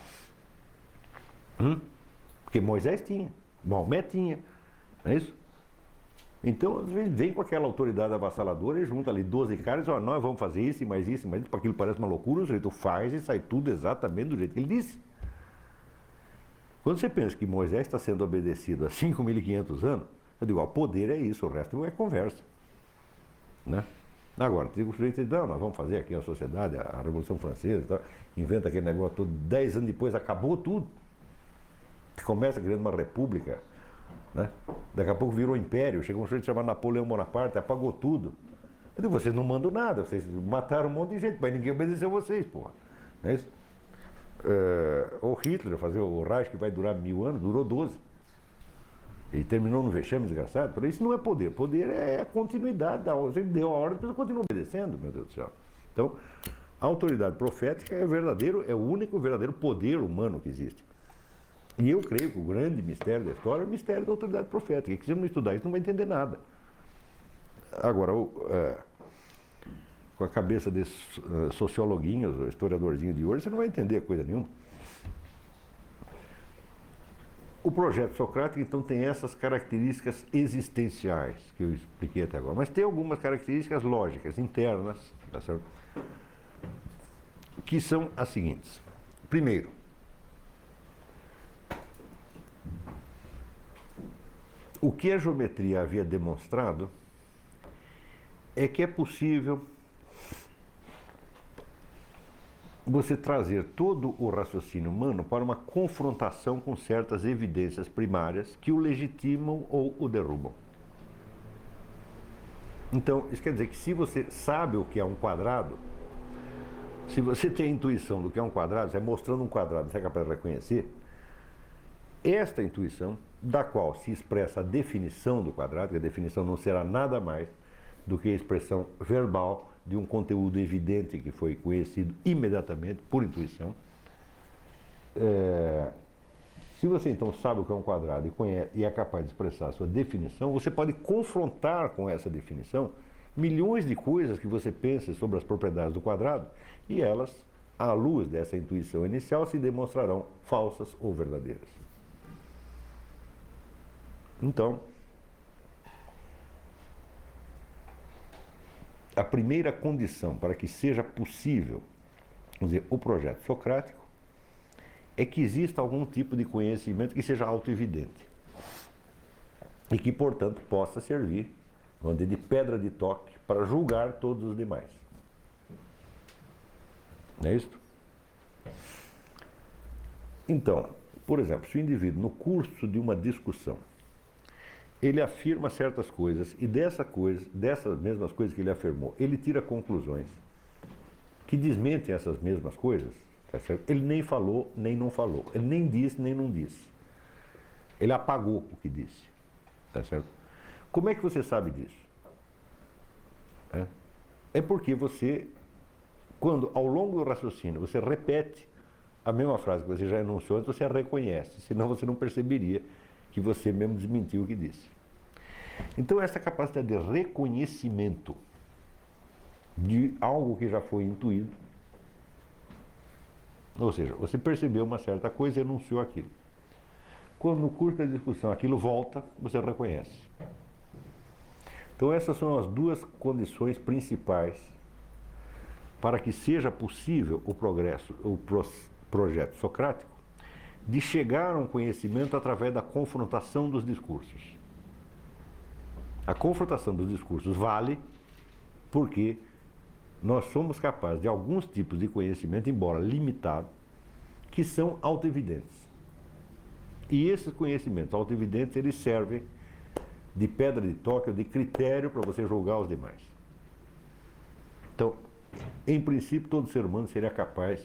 Hum? Porque Moisés tinha, Maomé tinha, não é isso? Então, às vezes, vem com aquela autoridade avassaladora e junta ali doze caras e diz, ó, nós vamos fazer isso e mais isso e mais isso, para aquilo parece uma loucura, o sujeito faz e sai tudo exatamente do jeito que ele disse. Quando você pensa que Moisés está sendo obedecido há cinco mil e quinhentos anos, eu digo, ó, poder é isso, o resto é conversa. Né? Agora, tem o sujeito diz, não, nós vamos fazer aqui a sociedade, a Revolução Francesa, tal, inventa aquele negócio todo, dez anos depois acabou tudo. Começa criando uma república, né? Daqui a pouco virou império, chegou um sujeito chamado Napoleão Bonaparte, apagou tudo. Eu digo, vocês não mandam nada, vocês mataram um monte de gente, mas ninguém obedeceu vocês, porra. Não é isso? Uh, o Hitler, fazer o Reich que vai durar mil anos, durou doze. E terminou no vexame desgraçado. Por isso não é poder. Poder é a continuidade da ordem. Você deu a ordem, a pessoa continua obedecendo, meu Deus do céu. Então, a autoridade profética é verdadeiro, é o único verdadeiro poder humano que existe. E eu creio que o grande mistério da história é o mistério da autoridade profética. E que se você não estudar isso, não vai entender nada. Agora, o, uh, com a cabeça desses uh, sociologuinhos, ou historiadorzinhos de hoje, você não vai entender coisa nenhuma. O projeto socrático, então, tem essas características existenciais que eu expliquei até agora. Mas tem algumas características lógicas, internas, tá certo? Que são as seguintes. Primeiro, o que a geometria havia demonstrado é que é possível você trazer todo o raciocínio humano para uma confrontação com certas evidências primárias que o legitimam ou o derrubam. Então, isso quer dizer que se você sabe o que é um quadrado, se você tem a intuição do que é um quadrado, você é mostrando um quadrado, você é capaz de reconhecer, esta intuição, da qual se expressa a definição do quadrado, que a definição não será nada mais do que a expressão verbal de um conteúdo evidente que foi conhecido imediatamente por intuição. É, se você então sabe o que é um quadrado e, conhece, e é capaz de expressar a sua definição, você pode confrontar com essa definição milhões de coisas que você pensa sobre as propriedades do quadrado e elas, à luz dessa intuição inicial, se demonstrarão falsas ou verdadeiras. Então, a primeira condição para que seja possível, vamos dizer, o projeto socrático é que exista algum tipo de conhecimento que seja autoevidente e que, portanto, possa servir, vamos dizer, de pedra de toque para julgar todos os demais. Não é isso? Então, por exemplo, se o indivíduo, no curso de uma discussão, ele afirma certas coisas e dessa coisa, dessas mesmas coisas que ele afirmou, ele tira conclusões que desmentem essas mesmas coisas, tá certo? Ele nem falou, nem não falou. Ele nem disse, nem não disse. Ele apagou o que disse, tá certo? Como é que você sabe disso? É, é porque você, quando ao longo do raciocínio você repete a mesma frase que você já enunciou antes, você a reconhece, senão você não perceberia que você mesmo desmentiu o que disse. Então, essa capacidade de reconhecimento de algo que já foi intuído, ou seja, você percebeu uma certa coisa e enunciou aquilo. Quando no curso da discussão aquilo volta, você reconhece. Então, essas são as duas condições principais para que seja possível o progresso, o pro, projeto socrático, de chegar a um conhecimento através da confrontação dos discursos. A confrontação dos discursos vale porque nós somos capazes de alguns tipos de conhecimento, embora limitado, que são autoevidentes. E esses conhecimentos autoevidentes, eles servem de pedra de toque ou de critério para você julgar os demais. Então, em princípio, todo ser humano seria capaz,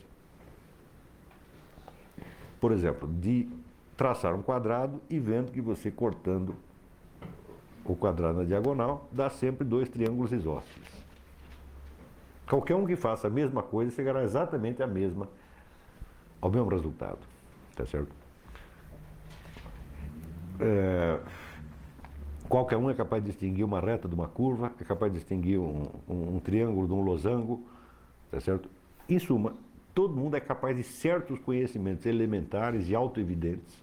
por exemplo, de traçar um quadrado e vendo que você cortando o quadrado na diagonal dá sempre dois triângulos isósceles. Qualquer um que faça a mesma coisa chegará exatamente à mesma, ao mesmo resultado. Tá certo? É, qualquer um é capaz de distinguir uma reta de uma curva, é capaz de distinguir um, um, um triângulo de um losango, tá certo? Em suma, todo mundo é capaz de certos conhecimentos elementares e autoevidentes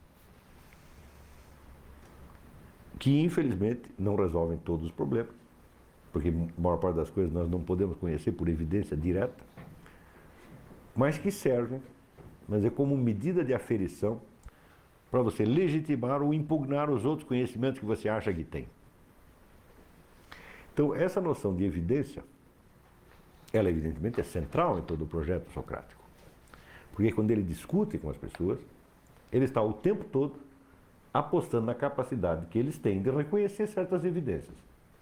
que, infelizmente, não resolvem todos os problemas, porque a maior parte das coisas nós não podemos conhecer por evidência direta, mas que servem, mas é como medida de aferição para você legitimar ou impugnar os outros conhecimentos que você acha que tem. Então, essa noção de evidência, ela evidentemente é central em todo o projeto socrático. Porque quando ele discute com as pessoas, ele está o tempo todo apostando na capacidade que eles têm de reconhecer certas evidências.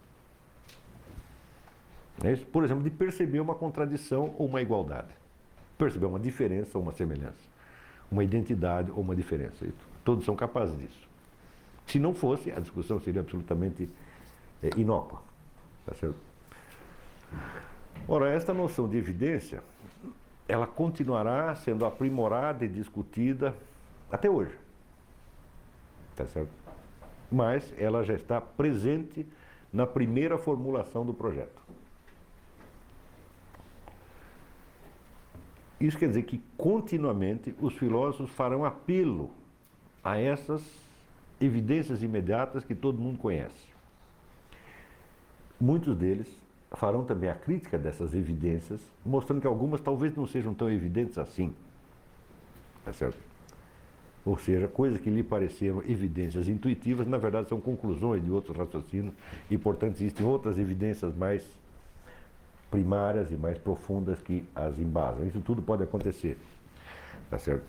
É isso? Por exemplo, de perceber uma contradição ou uma igualdade. Perceber uma diferença ou uma semelhança. Uma identidade ou uma diferença. Todos são capazes disso. Se não fosse, a discussão seria absolutamente é, inócua. Tá certo? Ora, esta noção de evidência, ela continuará sendo aprimorada e discutida até hoje. Tá certo? Mas ela já está presente na primeira formulação do projeto. Isso quer dizer que continuamente os filósofos farão apelo a essas evidências imediatas que todo mundo conhece. Muitos deles farão também a crítica dessas evidências, mostrando que algumas talvez não sejam tão evidentes assim. Tá certo? Ou seja, coisas que lhe pareceram evidências intuitivas, na verdade são conclusões de outros raciocínios e, portanto, existem outras evidências mais primárias e mais profundas que as embasam. Isso tudo pode acontecer. Tá certo?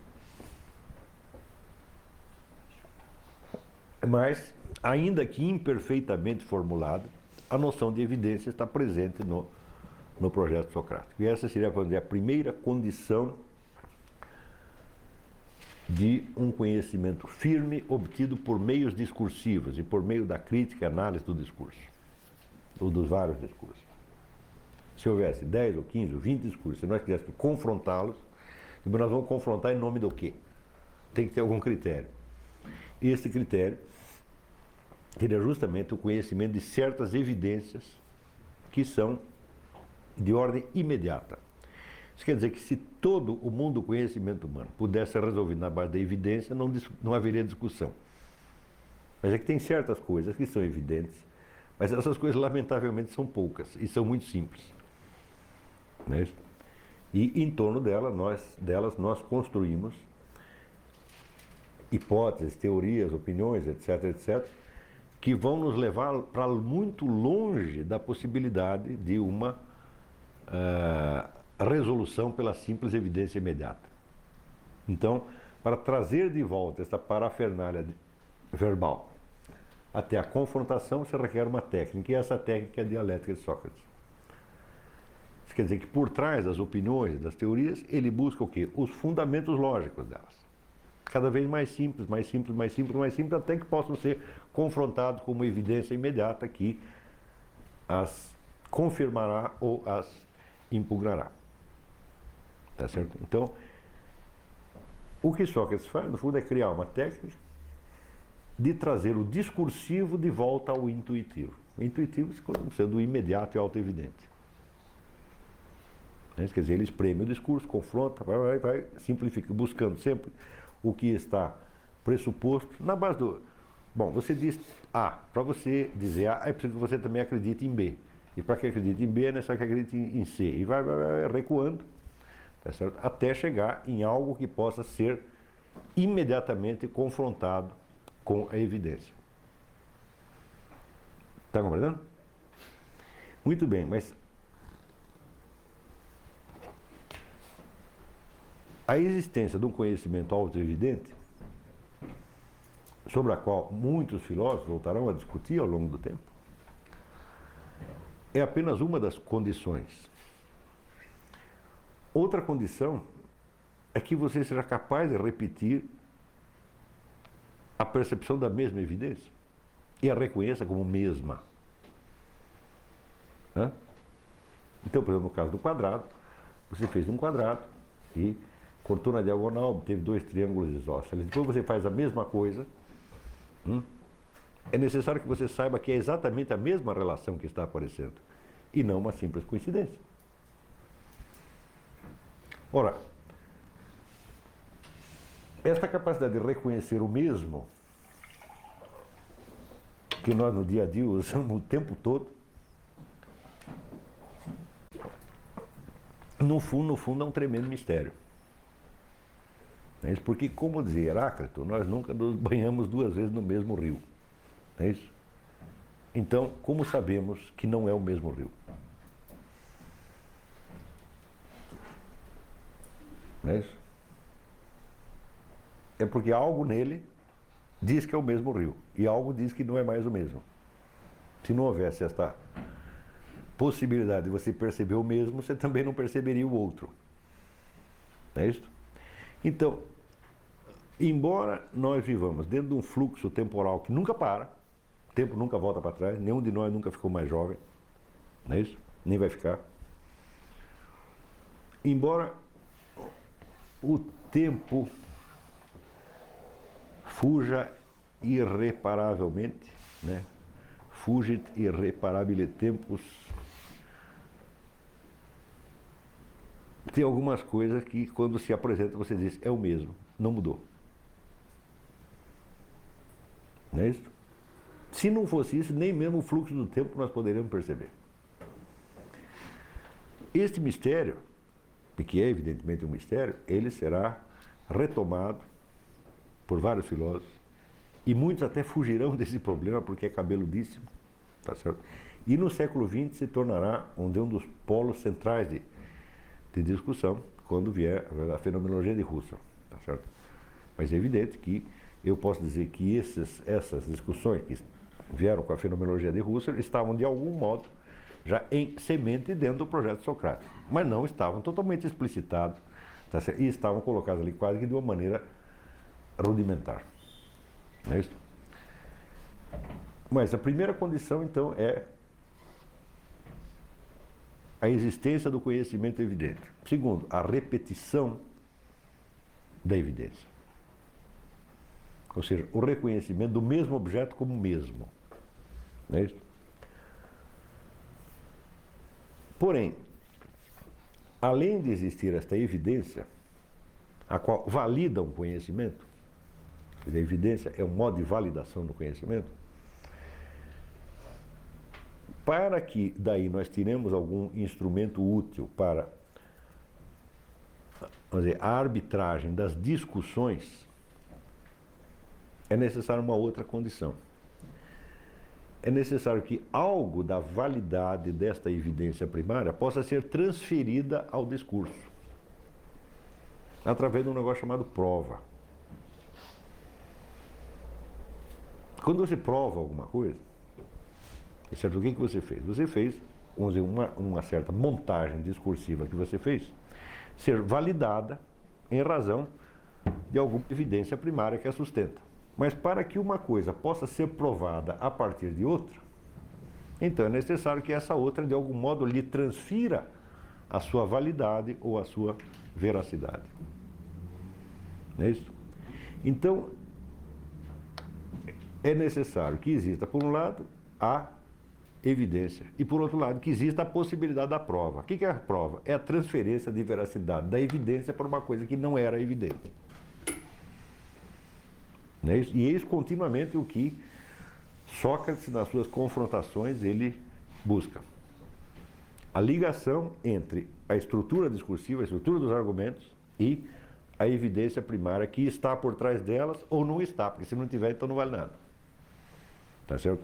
Mas, ainda que imperfeitamente formulada, a noção de evidência está presente no, no projeto socrático. E essa seria, vamos dizer, a primeira condição de um conhecimento firme obtido por meios discursivos e por meio da crítica e análise do discurso, ou dos vários discursos. Se houvesse dez ou quinze ou vinte discursos, se nós quiséssemos confrontá-los, nós vamos confrontar em nome do quê? Tem que ter algum critério. E esse critério seria justamente o conhecimento de certas evidências que são de ordem imediata. Isso quer dizer que se todo o mundo do conhecimento humano pudesse ser resolvido na base da evidência, não, não haveria discussão. Mas é que tem certas coisas que são evidentes, mas essas coisas lamentavelmente são poucas e são muito simples. Não é isso? E em torno dela, nós, delas nós construímos hipóteses, teorias, opiniões, etc, etcétera, que vão nos levar para muito longe da possibilidade de uma uh, resolução pela simples evidência imediata. Então, para trazer de volta essa parafernália verbal até a confrontação, se requer uma técnica, e essa técnica é a dialética de Sócrates. Isso quer dizer que por trás das opiniões, das teorias, ele busca o quê? Os fundamentos lógicos delas. Cada vez mais simples, mais simples, mais simples, mais simples, até que possam ser confrontados com uma evidência imediata que as confirmará ou as impugnará. Tá certo? Então, o que Sócrates faz, no fundo, é criar uma técnica de trazer o discursivo de volta ao intuitivo. O intuitivo sendo o imediato e autoevidente. Quer dizer, ele espreme o discurso, confronta, vai, vai, vai, simplifica, buscando sempre o que está pressuposto na base do... Bom, você diz A. Para você dizer A, é preciso que você também acredite em B. E para que acredite em B, é necessário que acredite em C. E vai, vai, vai recuando, tá certo? Até chegar em algo que possa ser imediatamente confrontado com a evidência. Está compreendendo? Muito bem, mas a existência de um conhecimento autoevidente, sobre a qual muitos filósofos voltarão a discutir ao longo do tempo, é apenas uma das condições. Outra condição é que você seja capaz de repetir a percepção da mesma evidência e a reconheça como mesma. Hã? Então, por exemplo, no caso do quadrado, você fez um quadrado e cortou na diagonal, obteve dois triângulos isósceles. Depois você faz a mesma coisa Hum? É necessário que você saiba que é exatamente a mesma relação que está aparecendo, e não uma simples coincidência. Ora, esta capacidade de reconhecer o mesmo, que nós no dia a dia usamos o tempo todo, no fundo, no fundo é um tremendo mistério. É isso? Porque, como dizia Heráclito, nós nunca nos banhamos duas vezes no mesmo rio. É isso? Então, como sabemos que não é o mesmo rio? Não é isso? É porque algo nele diz que é o mesmo rio, e algo diz que não é mais o mesmo. Se não houvesse esta possibilidade de você perceber o mesmo, você também não perceberia o outro. Não é isso? Então, embora nós vivamos dentro de um fluxo temporal que nunca para, o tempo nunca volta para trás, nenhum de nós nunca ficou mais jovem, não é isso? Nem vai ficar. Embora o tempo fuja irreparavelmente, né? Fugit irreparabile tempus. Tem algumas coisas que, quando se apresenta, você diz, é o mesmo, não mudou. Não é isso? Se não fosse isso, nem mesmo o fluxo do tempo nós poderíamos perceber. Este mistério, que é evidentemente um mistério, ele será retomado por vários filósofos, e muitos até fugirão desse problema porque é cabeludíssimo, tá certo? E no século vinte se tornará um dos polos centrais de, de discussão, quando vier a fenomenologia de Husserl, tá certo? Mas é evidente que eu posso dizer que esses, essas discussões que vieram com a fenomenologia de Husserl estavam de algum modo já em semente dentro do projeto socrático, mas não estavam totalmente explicitados, tá certo? E estavam colocados ali quase que de uma maneira rudimentar. Não é isso? Mas a primeira condição, então, é a existência do conhecimento evidente. Segundo, a repetição da evidência. Ou seja, o reconhecimento do mesmo objeto como mesmo. Não é isso? Porém, além de existir esta evidência, a qual valida um conhecimento, a evidência é um modo de validação do conhecimento, para que daí nós tiremos algum instrumento útil para, vamos dizer, a arbitragem das discussões, é necessária uma outra condição. É necessário que algo da validade desta evidência primária possa ser transferida ao discurso, através de um negócio chamado prova. Quando você prova alguma coisa, certo? O que que você fez? Você fez, vamos dizer, uma, uma certa montagem discursiva que você fez, ser validada em razão de alguma evidência primária que a sustenta. Mas para que uma coisa possa ser provada a partir de outra, então é necessário que essa outra, de algum modo, lhe transfira a sua validade ou a sua veracidade. Não é isso? Então, é necessário que exista, por um lado, a evidência, e por outro lado, que exista a possibilidade da prova. O que é a prova? É a transferência de veracidade da evidência para uma coisa que não era evidente. Não é isso? E eis continuamente o que Sócrates, nas suas confrontações, ele busca. A ligação entre a estrutura discursiva, a estrutura dos argumentos e a evidência primária que está por trás delas ou não está, porque se não tiver, então não vale nada. Tá certo?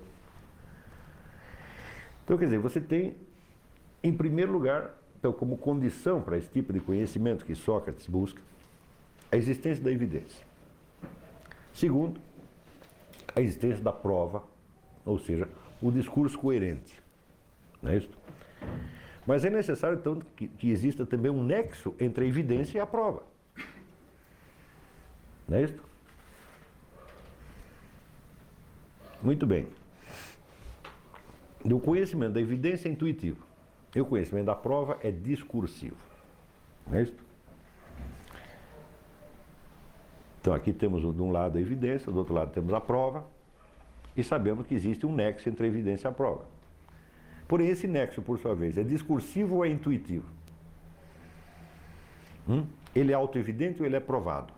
Então, quer dizer, você tem, em primeiro lugar, então, como condição para esse tipo de conhecimento que Sócrates busca, a existência da evidência. Segundo, a existência da prova, ou seja, o discurso coerente. Não é isso? Mas é necessário, então, que, que exista também um nexo entre a evidência e a prova. Não é isso? Muito bem. O conhecimento da evidência é intuitivo. E o conhecimento da prova é discursivo. Não é isso? Então aqui temos de um lado a evidência, do outro lado temos a prova. E sabemos que existe um nexo entre a evidência e a prova. Porém, esse nexo, por sua vez, é discursivo ou é intuitivo? Hum? Ele é autoevidente ou ele é provado?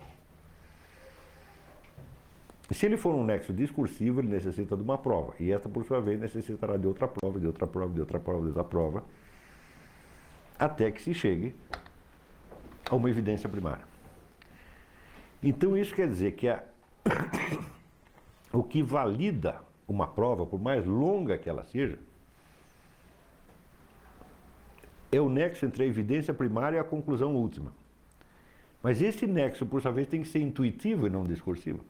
Se ele for um nexo discursivo, ele necessita de uma prova. E esta, por sua vez, necessitará de outra prova, de outra prova, de outra prova, de outra prova, até que se chegue a uma evidência primária. Então, isso quer dizer que a... o que valida uma prova, por mais longa que ela seja, é o nexo entre a evidência primária e a conclusão última. Mas esse nexo, por sua vez, tem que ser intuitivo e não discursivo.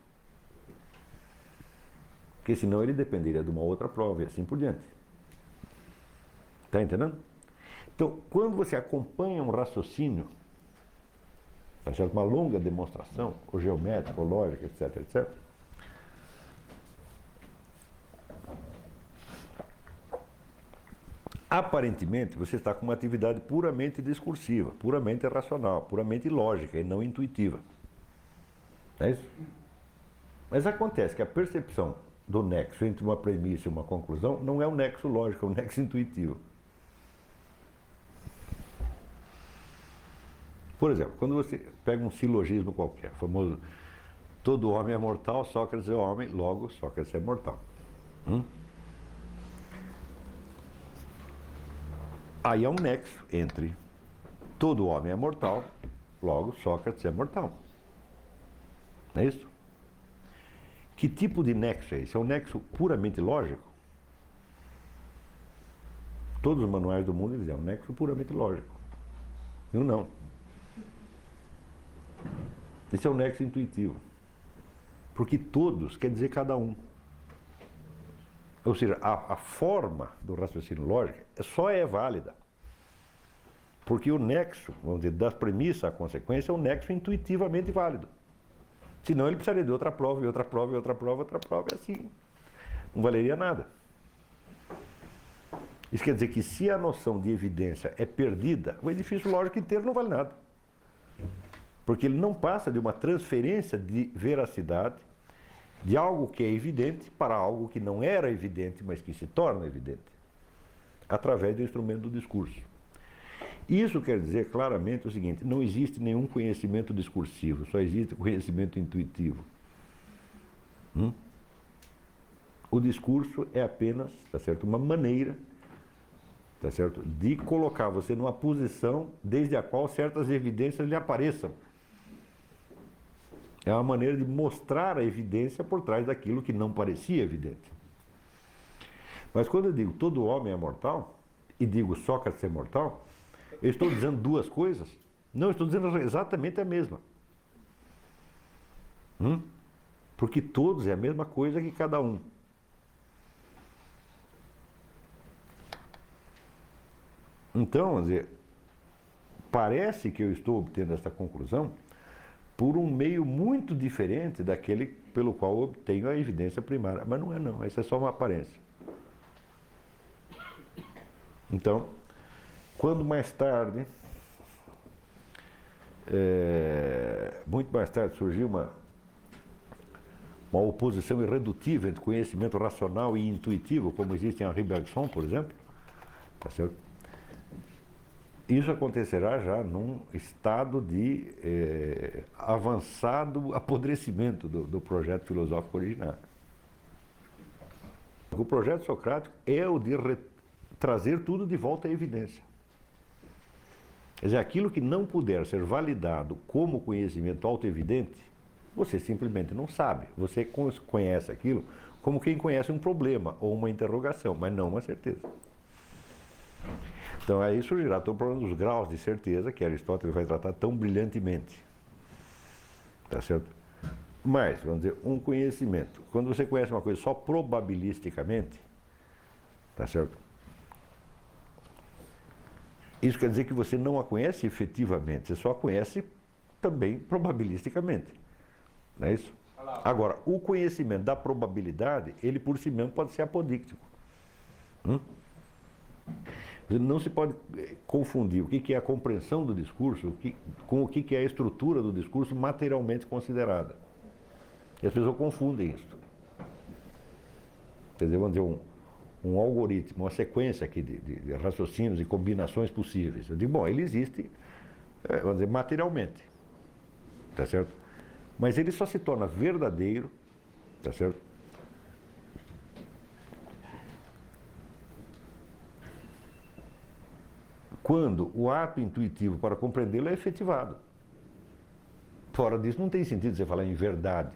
Porque senão ele dependeria de uma outra prova e assim por diante. Está entendendo? Então, quando você acompanha um raciocínio, tá certo? Uma longa demonstração, ou geométrica, ou lógica, etc, etcétera, aparentemente, você está com uma atividade puramente discursiva, puramente racional, puramente lógica e não intuitiva. É isso? Mas acontece que a percepção do nexo entre uma premissa e uma conclusão não é um nexo lógico, é um nexo intuitivo. Por exemplo, quando você pega um silogismo qualquer, famoso, todo homem é mortal, Sócrates é homem, logo Sócrates é mortal. Hum? Aí há um nexo entre todo homem é mortal, logo Sócrates é mortal. Não é isso? Que tipo de nexo é esse? É um nexo puramente lógico? Todos os manuais do mundo dizem, é um nexo puramente lógico. Eu não. Esse é um nexo intuitivo. Porque todos quer dizer cada um. Ou seja, a, a forma do raciocínio lógico só é válida porque o nexo, vamos dizer, da premissa à consequência é um nexo intuitivamente válido. Senão ele precisaria de outra prova, e outra prova, e outra prova, outra prova, e assim não valeria nada. Isso quer dizer que se a noção de evidência é perdida, o edifício lógico inteiro não vale nada. Porque ele não passa de uma transferência de veracidade de algo que é evidente para algo que não era evidente, mas que se torna evidente, através do instrumento do discurso. Isso quer dizer claramente o seguinte, não existe nenhum conhecimento discursivo, só existe conhecimento intuitivo. Hum? O discurso é apenas, tá certo, uma maneira, tá certo, de colocar você numa posição desde a qual certas evidências lhe apareçam. É uma maneira de mostrar a evidência por trás daquilo que não parecia evidente. Mas quando eu digo todo homem é mortal, e digo Sócrates é mortal, eu estou dizendo duas coisas? Não, eu estou dizendo exatamente a mesma. Hum? Porque todos é a mesma coisa que cada um. Então, quer dizer, parece que eu estou obtendo essa conclusão por um meio muito diferente daquele pelo qual eu obtenho a evidência primária. Mas não é não, isso é só uma aparência. Então, quando mais tarde, é, muito mais tarde surgiu uma, uma oposição irredutível entre conhecimento racional e intuitivo, como existe em Henri Bergson, por exemplo, tá certo? Isso acontecerá já num estado de eh, avançado apodrecimento do, do projeto filosófico originário. O projeto socrático é o de trazer tudo de volta à evidência. Quer dizer, aquilo que não puder ser validado como conhecimento autoevidente, você simplesmente não sabe. Você conhece aquilo como quem conhece um problema ou uma interrogação, mas não uma certeza. Então aí surgirá todo o problema dos graus de certeza que Aristóteles vai tratar tão brilhantemente. Tá certo? Mas, vamos dizer, um conhecimento. Quando você conhece uma coisa só probabilisticamente, tá certo? Isso quer dizer que você não a conhece efetivamente, você só a conhece também probabilisticamente. Não é isso? Agora, o conhecimento da probabilidade, ele por si mesmo pode ser apodíctico. Hum? Não se pode confundir o que é a compreensão do discurso com o que é a estrutura do discurso materialmente considerada. E as pessoas confundem isso. quer dizer, vamos dizer, um, um algoritmo, uma sequência aqui de, de, de raciocínios e combinações possíveis. Eu digo, bom, ele existe, é, vamos dizer, materialmente, tá certo? Mas ele só se torna verdadeiro, tá certo? Quando o ato intuitivo para compreendê-lo é efetivado. Fora disso, não tem sentido você falar em verdade.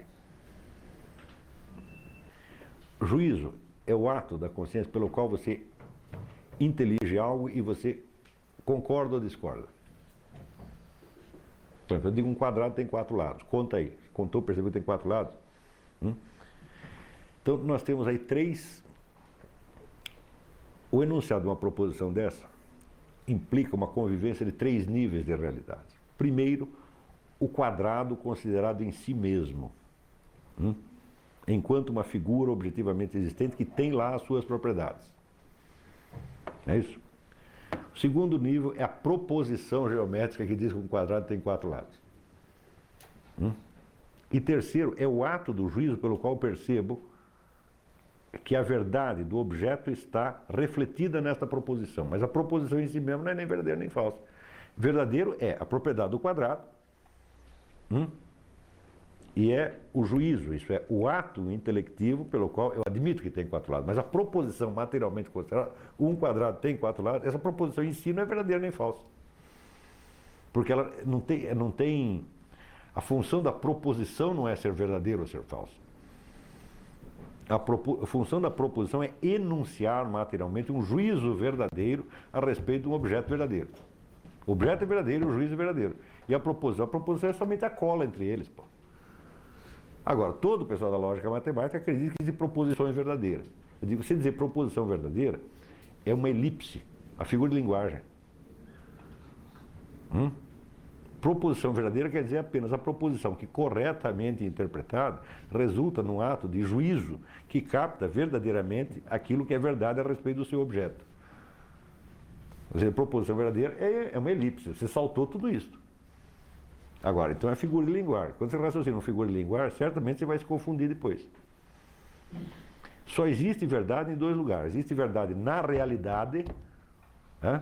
Juízo é o ato da consciência pelo qual você intelige algo e você concorda ou discorda. Por exemplo, eu digo um quadrado tem quatro lados. Conta aí. Contou, percebeu que tem quatro lados? Hum? Então, nós temos aí três... O enunciado de uma proposição dessa implica uma convivência de três níveis de realidade. Primeiro, o quadrado considerado em si mesmo, hum? enquanto uma figura objetivamente existente que tem lá as suas propriedades. É isso? O segundo nível é a proposição geométrica que diz que um quadrado tem quatro lados. Hum? E terceiro, é o ato do juízo pelo qual percebo que a verdade do objeto está refletida nesta proposição. Mas a proposição em si mesma não é nem verdadeira nem falsa. Verdadeiro é a propriedade do quadrado, hum? e é o juízo, isso é o ato intelectivo pelo qual eu admito que tem quatro lados. Mas a proposição materialmente considerada, um quadrado tem quatro lados, essa proposição em si não é verdadeira nem falsa. Porque ela não tem, não tem... A função da proposição não é ser verdadeiro ou ser falso. A, propo, a função da proposição é enunciar materialmente um juízo verdadeiro a respeito de um objeto verdadeiro. O objeto é verdadeiro, o juízo é verdadeiro. E a proposição, a proposição é somente a cola entre eles. Pô. Agora, todo o pessoal da lógica matemática acredita que existem proposições verdadeiras. Eu digo, se dizer proposição verdadeira, é uma elipse, a figura de linguagem. Hum? Proposição verdadeira quer dizer apenas a proposição que, corretamente interpretada, resulta num ato de juízo que capta verdadeiramente aquilo que é verdade a respeito do seu objeto. Quer dizer, proposição verdadeira é, é uma elipse, você saltou tudo isso. Agora, então é figura de linguagem. Quando você raciocina uma figura de linguagem, certamente você vai se confundir depois. Só existe verdade em dois lugares. Existe verdade na realidade, né?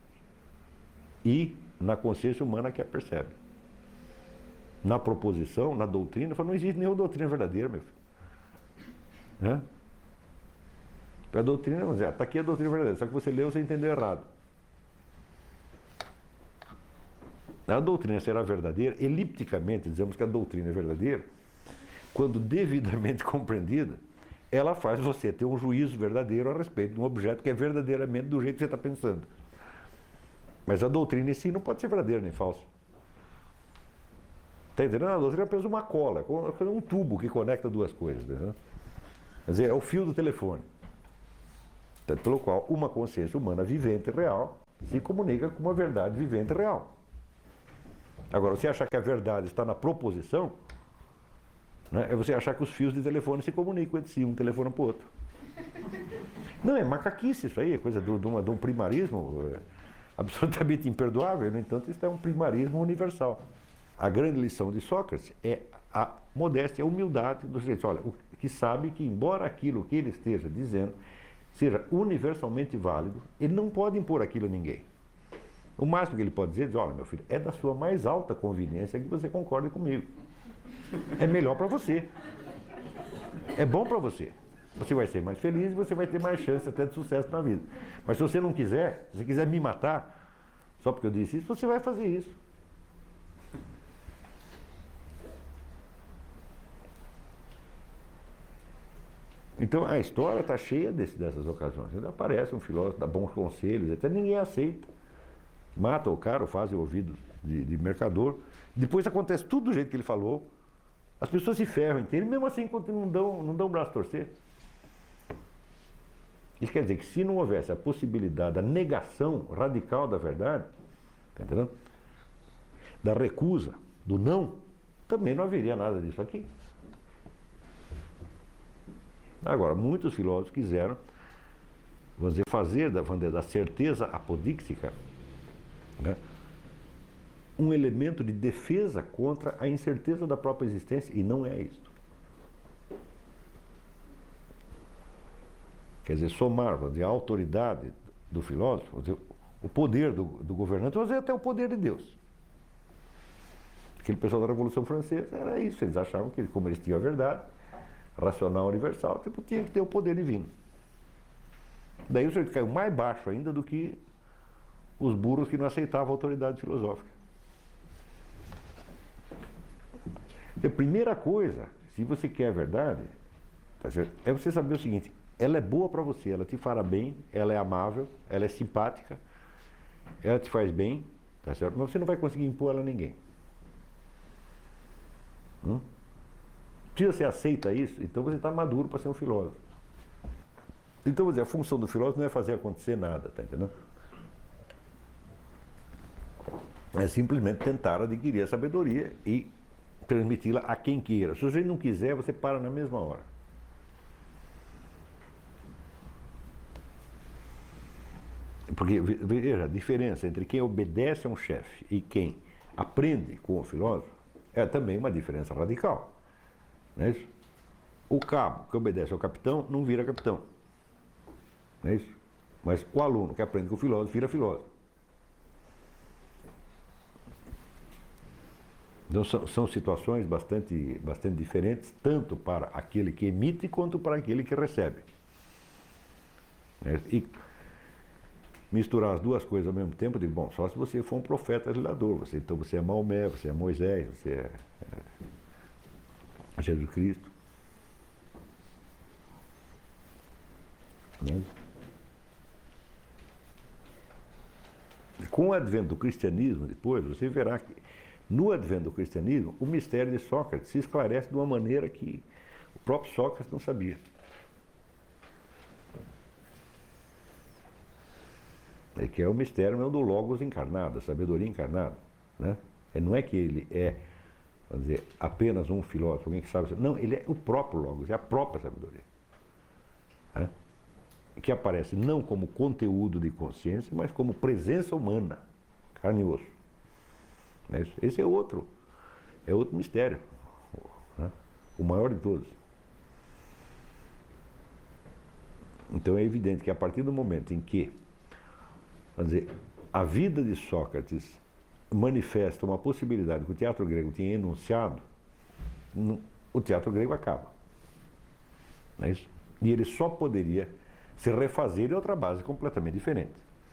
E na consciência humana que a percebe. Na proposição, na doutrina, não existe nenhuma doutrina verdadeira, meu filho. Né? A doutrina, vamos dizer, está aqui a doutrina verdadeira, só que você leu, você entendeu errado. A doutrina será verdadeira, elipticamente dizemos que a doutrina é verdadeira, quando devidamente compreendida, ela faz você ter um juízo verdadeiro a respeito de um objeto que é verdadeiramente do jeito que você está pensando. Mas a doutrina em si não pode ser verdadeira nem falsa. Está entendendo? A doutrina é apenas uma cola, um tubo que conecta duas coisas. Né? Quer dizer, é o fio do telefone. Pelo qual uma consciência humana vivente e real se comunica com uma verdade vivente e real. Agora, você achar que a verdade está na proposição, né, é você achar que os fios de telefone se comunicam entre si, um telefone para o outro. Não, é macaquice isso aí, é coisa de, uma, de um primarismo é, absolutamente imperdoável. No entanto, isso é um primarismo universal. A grande lição de Sócrates é a modéstia, a humildade do sujeito. Olha, o que sabe que, embora aquilo que ele esteja dizendo seja universalmente válido, ele não pode impor aquilo a ninguém. O máximo que ele pode dizer é, dizer, olha, meu filho, é da sua mais alta conveniência que você concorde comigo. É melhor para você. É bom para você. Você vai ser mais feliz e você vai ter mais chance até de sucesso na vida. Mas se você não quiser, se você quiser me matar, só porque eu disse isso, você vai fazer isso. Então a história está cheia desse, dessas ocasiões. Ainda aparece um filósofo, dá bons conselhos, até ninguém aceita. Mata o cara, ou faz o ouvido de, de mercador. Depois acontece tudo do jeito que ele falou. As pessoas se ferram inteiras, mesmo assim não dão, não dão braço a torcer. Isso quer dizer que se não houvesse a possibilidade da negação radical da verdade, tá entendendo? Da recusa, do não, também não haveria nada disso aqui. Agora, muitos filósofos quiseram, vamos dizer, fazer da, vamos dizer, da certeza apodíxica, né, um elemento de defesa contra a incerteza da própria existência, e não é isto. quer dizer, somar, vamos dizer, a autoridade do filósofo, vamos dizer, o poder do, do governante, vamos dizer, até o poder de Deus. Aquele pessoal da Revolução Francesa era isso, eles achavam que, como eles tinham a verdade racional universal, tipo, tinha que ter o poder divino. Daí o sujeito caiu mais baixo ainda do que os burros que não aceitavam a autoridade filosófica. A primeira coisa, se você quer a verdade, tá certo? É você saber o seguinte: ela é boa para você, ela te fará bem, ela é amável, ela é simpática, ela te faz bem, tá certo? Mas você não vai conseguir impor ela a ninguém. Hum? Se você aceita isso, então você está maduro para ser um filósofo. Então, vou dizer, a função do filósofo não é fazer acontecer nada, tá entendendo? É simplesmente tentar adquirir a sabedoria e transmiti-la a quem queira. Se você não quiser, você para na mesma hora. Porque, veja, a diferença entre quem obedece a um chefe e quem aprende com o filósofo é também uma diferença radical. Não é isso? O cabo que obedece ao capitão não vira capitão. Não é isso? Mas o aluno que aprende com o filósofo vira filósofo. Então são, são situações bastante, bastante diferentes, tanto para aquele que emite quanto para aquele que recebe. E misturar as duas coisas ao mesmo tempo, eu digo, bom, só se você for um profeta legislador, você, então você é Maomé, você é Moisés, você é, é Jesus Cristo. Né? Com o advento do cristianismo, depois, você verá que no advento do cristianismo, o mistério de Sócrates se esclarece de uma maneira que o próprio Sócrates não sabia. É que é o mistério mesmo do Logos encarnado, a sabedoria encarnada. Né? Não é que ele é, vamos dizer, apenas um filósofo, alguém que sabe. Não, ele é o próprio Logos, é a própria sabedoria. Né? Que aparece não como conteúdo de consciência, mas como presença humana, carne e osso. Esse é outro, é outro mistério, né? O maior de todos. Então é evidente que a partir do momento em que, vamos dizer, a vida de Sócrates manifesta uma possibilidade que o teatro grego tinha enunciado, o teatro grego acaba. Não é isso? E ele só poderia se refazer em outra base completamente diferente.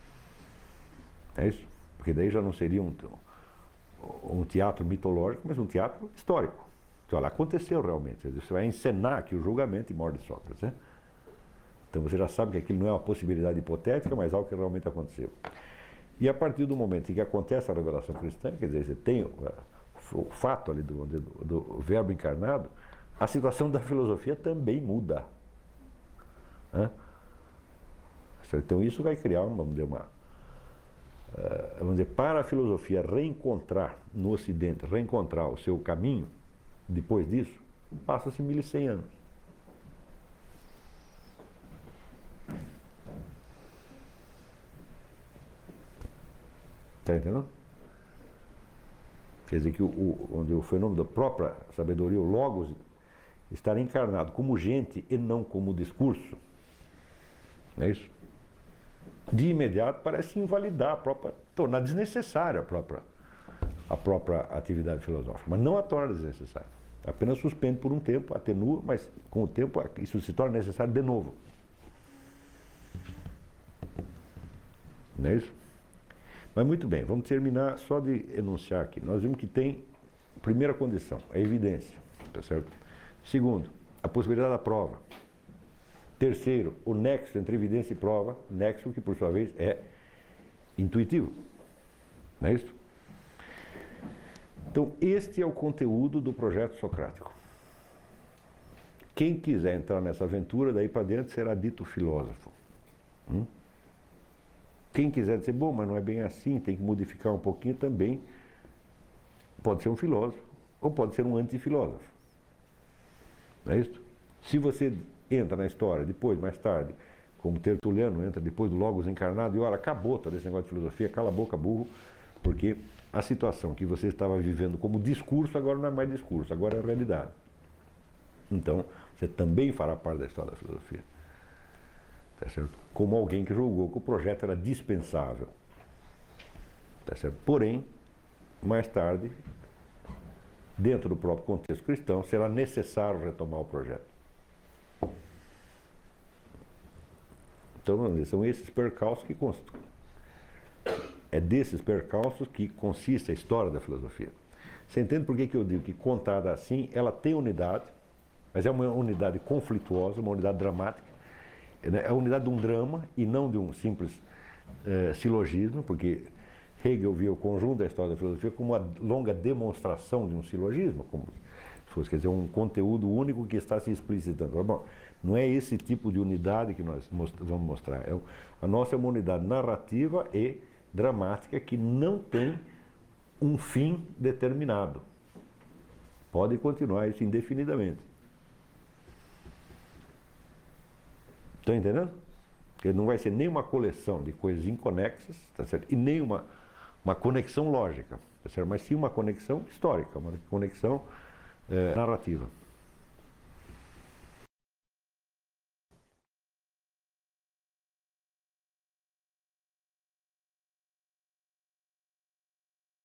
É isso? Porque daí já não seria um, um teatro mitológico, mas um teatro histórico. Então, ela aconteceu realmente. Você vai encenar aqui o julgamento e morte de Sócrates. Né? Então você já sabe que aquilo não é uma possibilidade hipotética, mas algo que realmente aconteceu. E a partir do momento em que acontece a revelação cristã, quer dizer, você tem o, o fato ali do, do, do verbo encarnado, a situação da filosofia também muda. Né? Então isso vai criar, vamos dizer, uma... Uh, vamos dizer, para a filosofia reencontrar no Ocidente, reencontrar o seu caminho, depois disso, passa-se mil e cem anos. Está entendendo? Quer dizer que o, o, o fenômeno da própria sabedoria, o Logos, estar encarnado como gente e não como discurso, não é isso? De imediato parece invalidar a própria, tornar desnecessária a própria, a própria atividade filosófica, mas não a torna desnecessária. Apenas suspende por um tempo, atenua, mas com o tempo isso se torna necessário de novo. Não é isso? Mas muito bem, vamos terminar só de enunciar aqui. Nós vimos que tem, primeira condição, a evidência, tá certo? Segundo, a possibilidade da prova. Terceiro, o nexo entre evidência e prova, nexo que por sua vez é intuitivo. Não é isso? Então, este é o conteúdo do projeto socrático. Quem quiser entrar nessa aventura, daí para dentro será dito filósofo. Hum? Quem quiser dizer, bom, mas não é bem assim, tem que modificar um pouquinho também, pode ser um filósofo, ou pode ser um antifilósofo. Não é isso? Se você entra na história depois, mais tarde, como Tertuliano entra depois do Logos encarnado, e olha, acabou todo esse negócio de filosofia, cala a boca, burro, porque a situação que você estava vivendo como discurso, agora não é mais discurso, agora é realidade. Então, você também fará parte da história da filosofia. tá certo? Como alguém que julgou que o projeto era dispensável. Tá certo? Porém, mais tarde, dentro do próprio contexto cristão, será necessário retomar o projeto. Então, são esses percalços que constam. É desses percalços que consiste a história da filosofia. Você entende por que que eu digo que, contada assim, ela tem unidade, mas é uma unidade conflituosa, uma unidade dramática, é a unidade de um drama e não de um simples eh, silogismo, porque Hegel via o conjunto da história da filosofia como uma longa demonstração de um silogismo, como se fosse, quer dizer, um conteúdo único que está se explicitando. Bom, não é esse tipo de unidade que nós most- vamos mostrar. É, a nossa é uma unidade narrativa e dramática que não tem um fim determinado. Pode continuar isso indefinidamente. Estão entendendo? Porque não vai ser nem uma coleção de coisas inconexas, tá certo? E nem uma, uma conexão lógica, tá certo? Mas sim uma conexão histórica, uma conexão eh, narrativa.